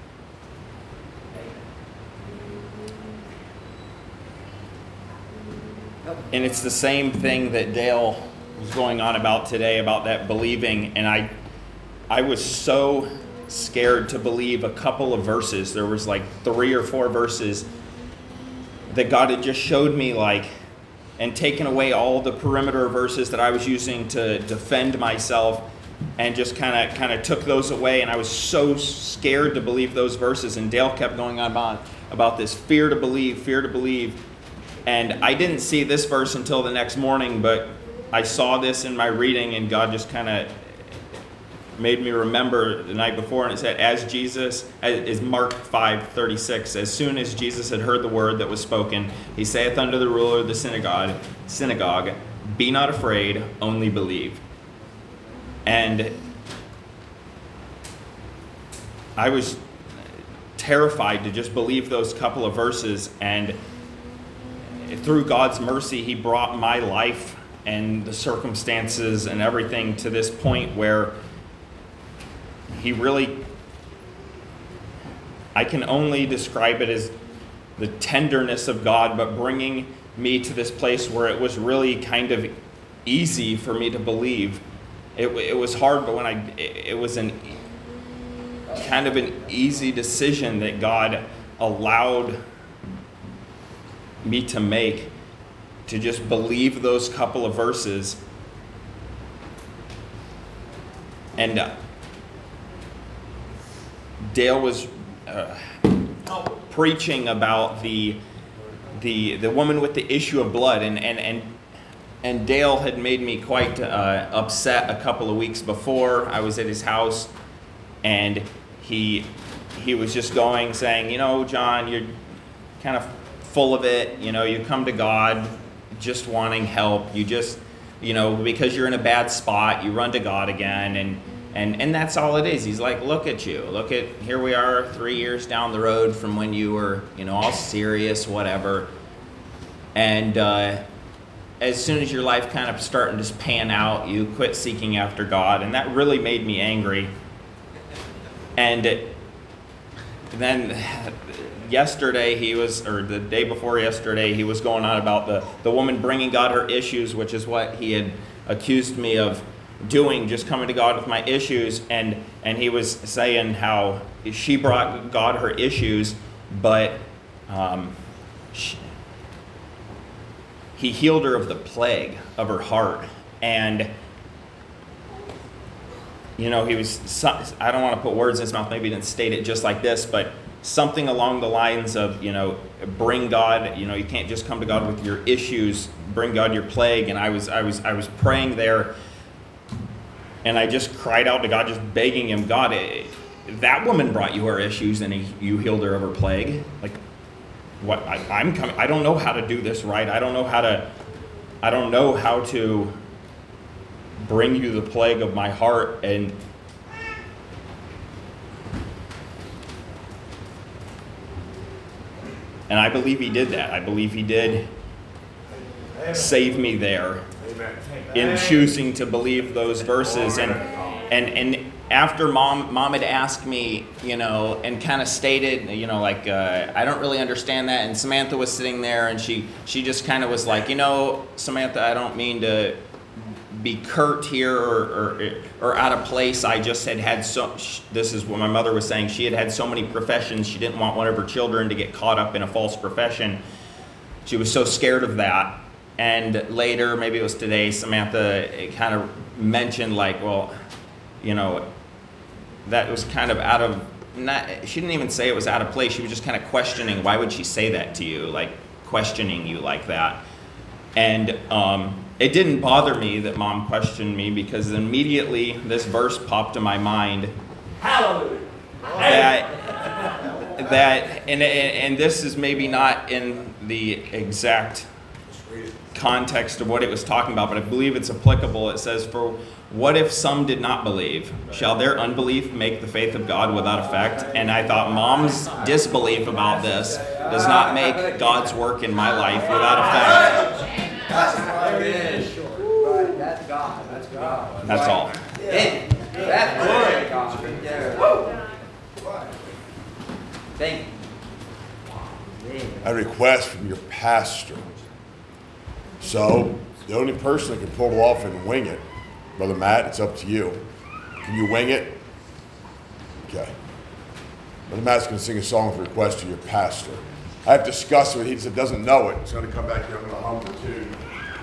and it's the same thing that Dale was going on about today, about that believing. And I I was so scared to believe a couple of verses. There was like three or four verses that God had just showed me, like, and taken away all the perimeter verses that I was using to defend myself, and just kind of kind of took those away. And I was so scared to believe those verses. And Dale kept going on about, about this fear to believe, fear to believe. And I didn't see this verse until the next morning, but I saw this in my reading, and God just kind of made me remember the night before, and it said, as Jesus, is Mark five thirty-six, as soon as Jesus had heard the word that was spoken, he saith unto the ruler of the synagogue, synagogue, be not afraid, only believe. And I was terrified to just believe those couple of verses, and through God's mercy, he brought my life and the circumstances and everything to this point where he really, I can only describe it as the tenderness of God, but bringing me to this place where it was really kind of easy for me to believe. It, it was hard, but when I, it was an kind of an easy decision that God allowed me to make, to just believe those couple of verses. And uh, Dale was uh, preaching about the the the woman with the issue of blood, and and and, and Dale had made me quite uh, upset a couple of weeks before. I was at his house, and he he was just going saying, you know, John, you're kind of full of it. You know, you come to God just wanting help. You just, you know, because you're in a bad spot, you run to God again, and and and that's all it is. He's like, look at you. Look at, here we are three years down the road from when you were, you know, all serious, whatever. And uh, as soon as your life kind of starting to just pan out, you quit seeking after God, and that really made me angry. And then yesterday he was, or the day before yesterday, he was going on about the, the woman bringing God her issues, which is what he had accused me of doing, just coming to God with my issues. And, and he was saying how she brought God her issues, but um, she, he healed her of the plague of her heart. And you know, he was, I don't want to put words in his mouth, maybe he didn't state it just like this, but something along the lines of, you know, bring God, you know, you can't just come to God with your issues, bring God your plague. And I was, I was, I was praying there, and I just cried out to God, just begging him, God, that woman brought you her issues, and he, you healed her of her plague. Like, what? I, I'm coming. I don't know how to do this right. I don't know how to. I don't know how to bring you the plague of my heart. And And I believe he did that. I believe he did save me there in choosing to believe those verses. And and and after mom mom had asked me, you know, and kind of stated, you know, like, uh, I don't really understand that. And Samantha was sitting there, and she she just kind of was like, you know, Samantha, I don't mean to be curt here or, or or out of place. I just had had so, this is what my mother was saying, she had had so many professions, she didn't want one of her children to get caught up in a false profession. She was so scared of that. And later, maybe it was today, Samantha kind of mentioned, like, well, you know, that was kind of out of, not, she didn't even say it was out of place, she was just kind of questioning, why would she say that to you, like questioning you like that. And um it didn't bother me that mom questioned me, because immediately this verse popped in my mind. Hallelujah. That, that and, and this is maybe not in the exact context of what it was talking about, but I believe it's applicable. It says, for what if some did not believe? Shall their unbelief make the faith of God without effect? And I thought, mom's disbelief about this does not make God's work in my life without effect.
That's God. That's God.
That's all.
That's glory to God right there. Thank you.
A request from your pastor. So, the only person that can pull it off and wing it, Brother Matt, it's up to you. Can you wing it? Okay. Brother Matt's going to sing a song with a request to your pastor. I've discussed it with him. He said doesn't know it. It's going to come back here. I'm going to hum for two.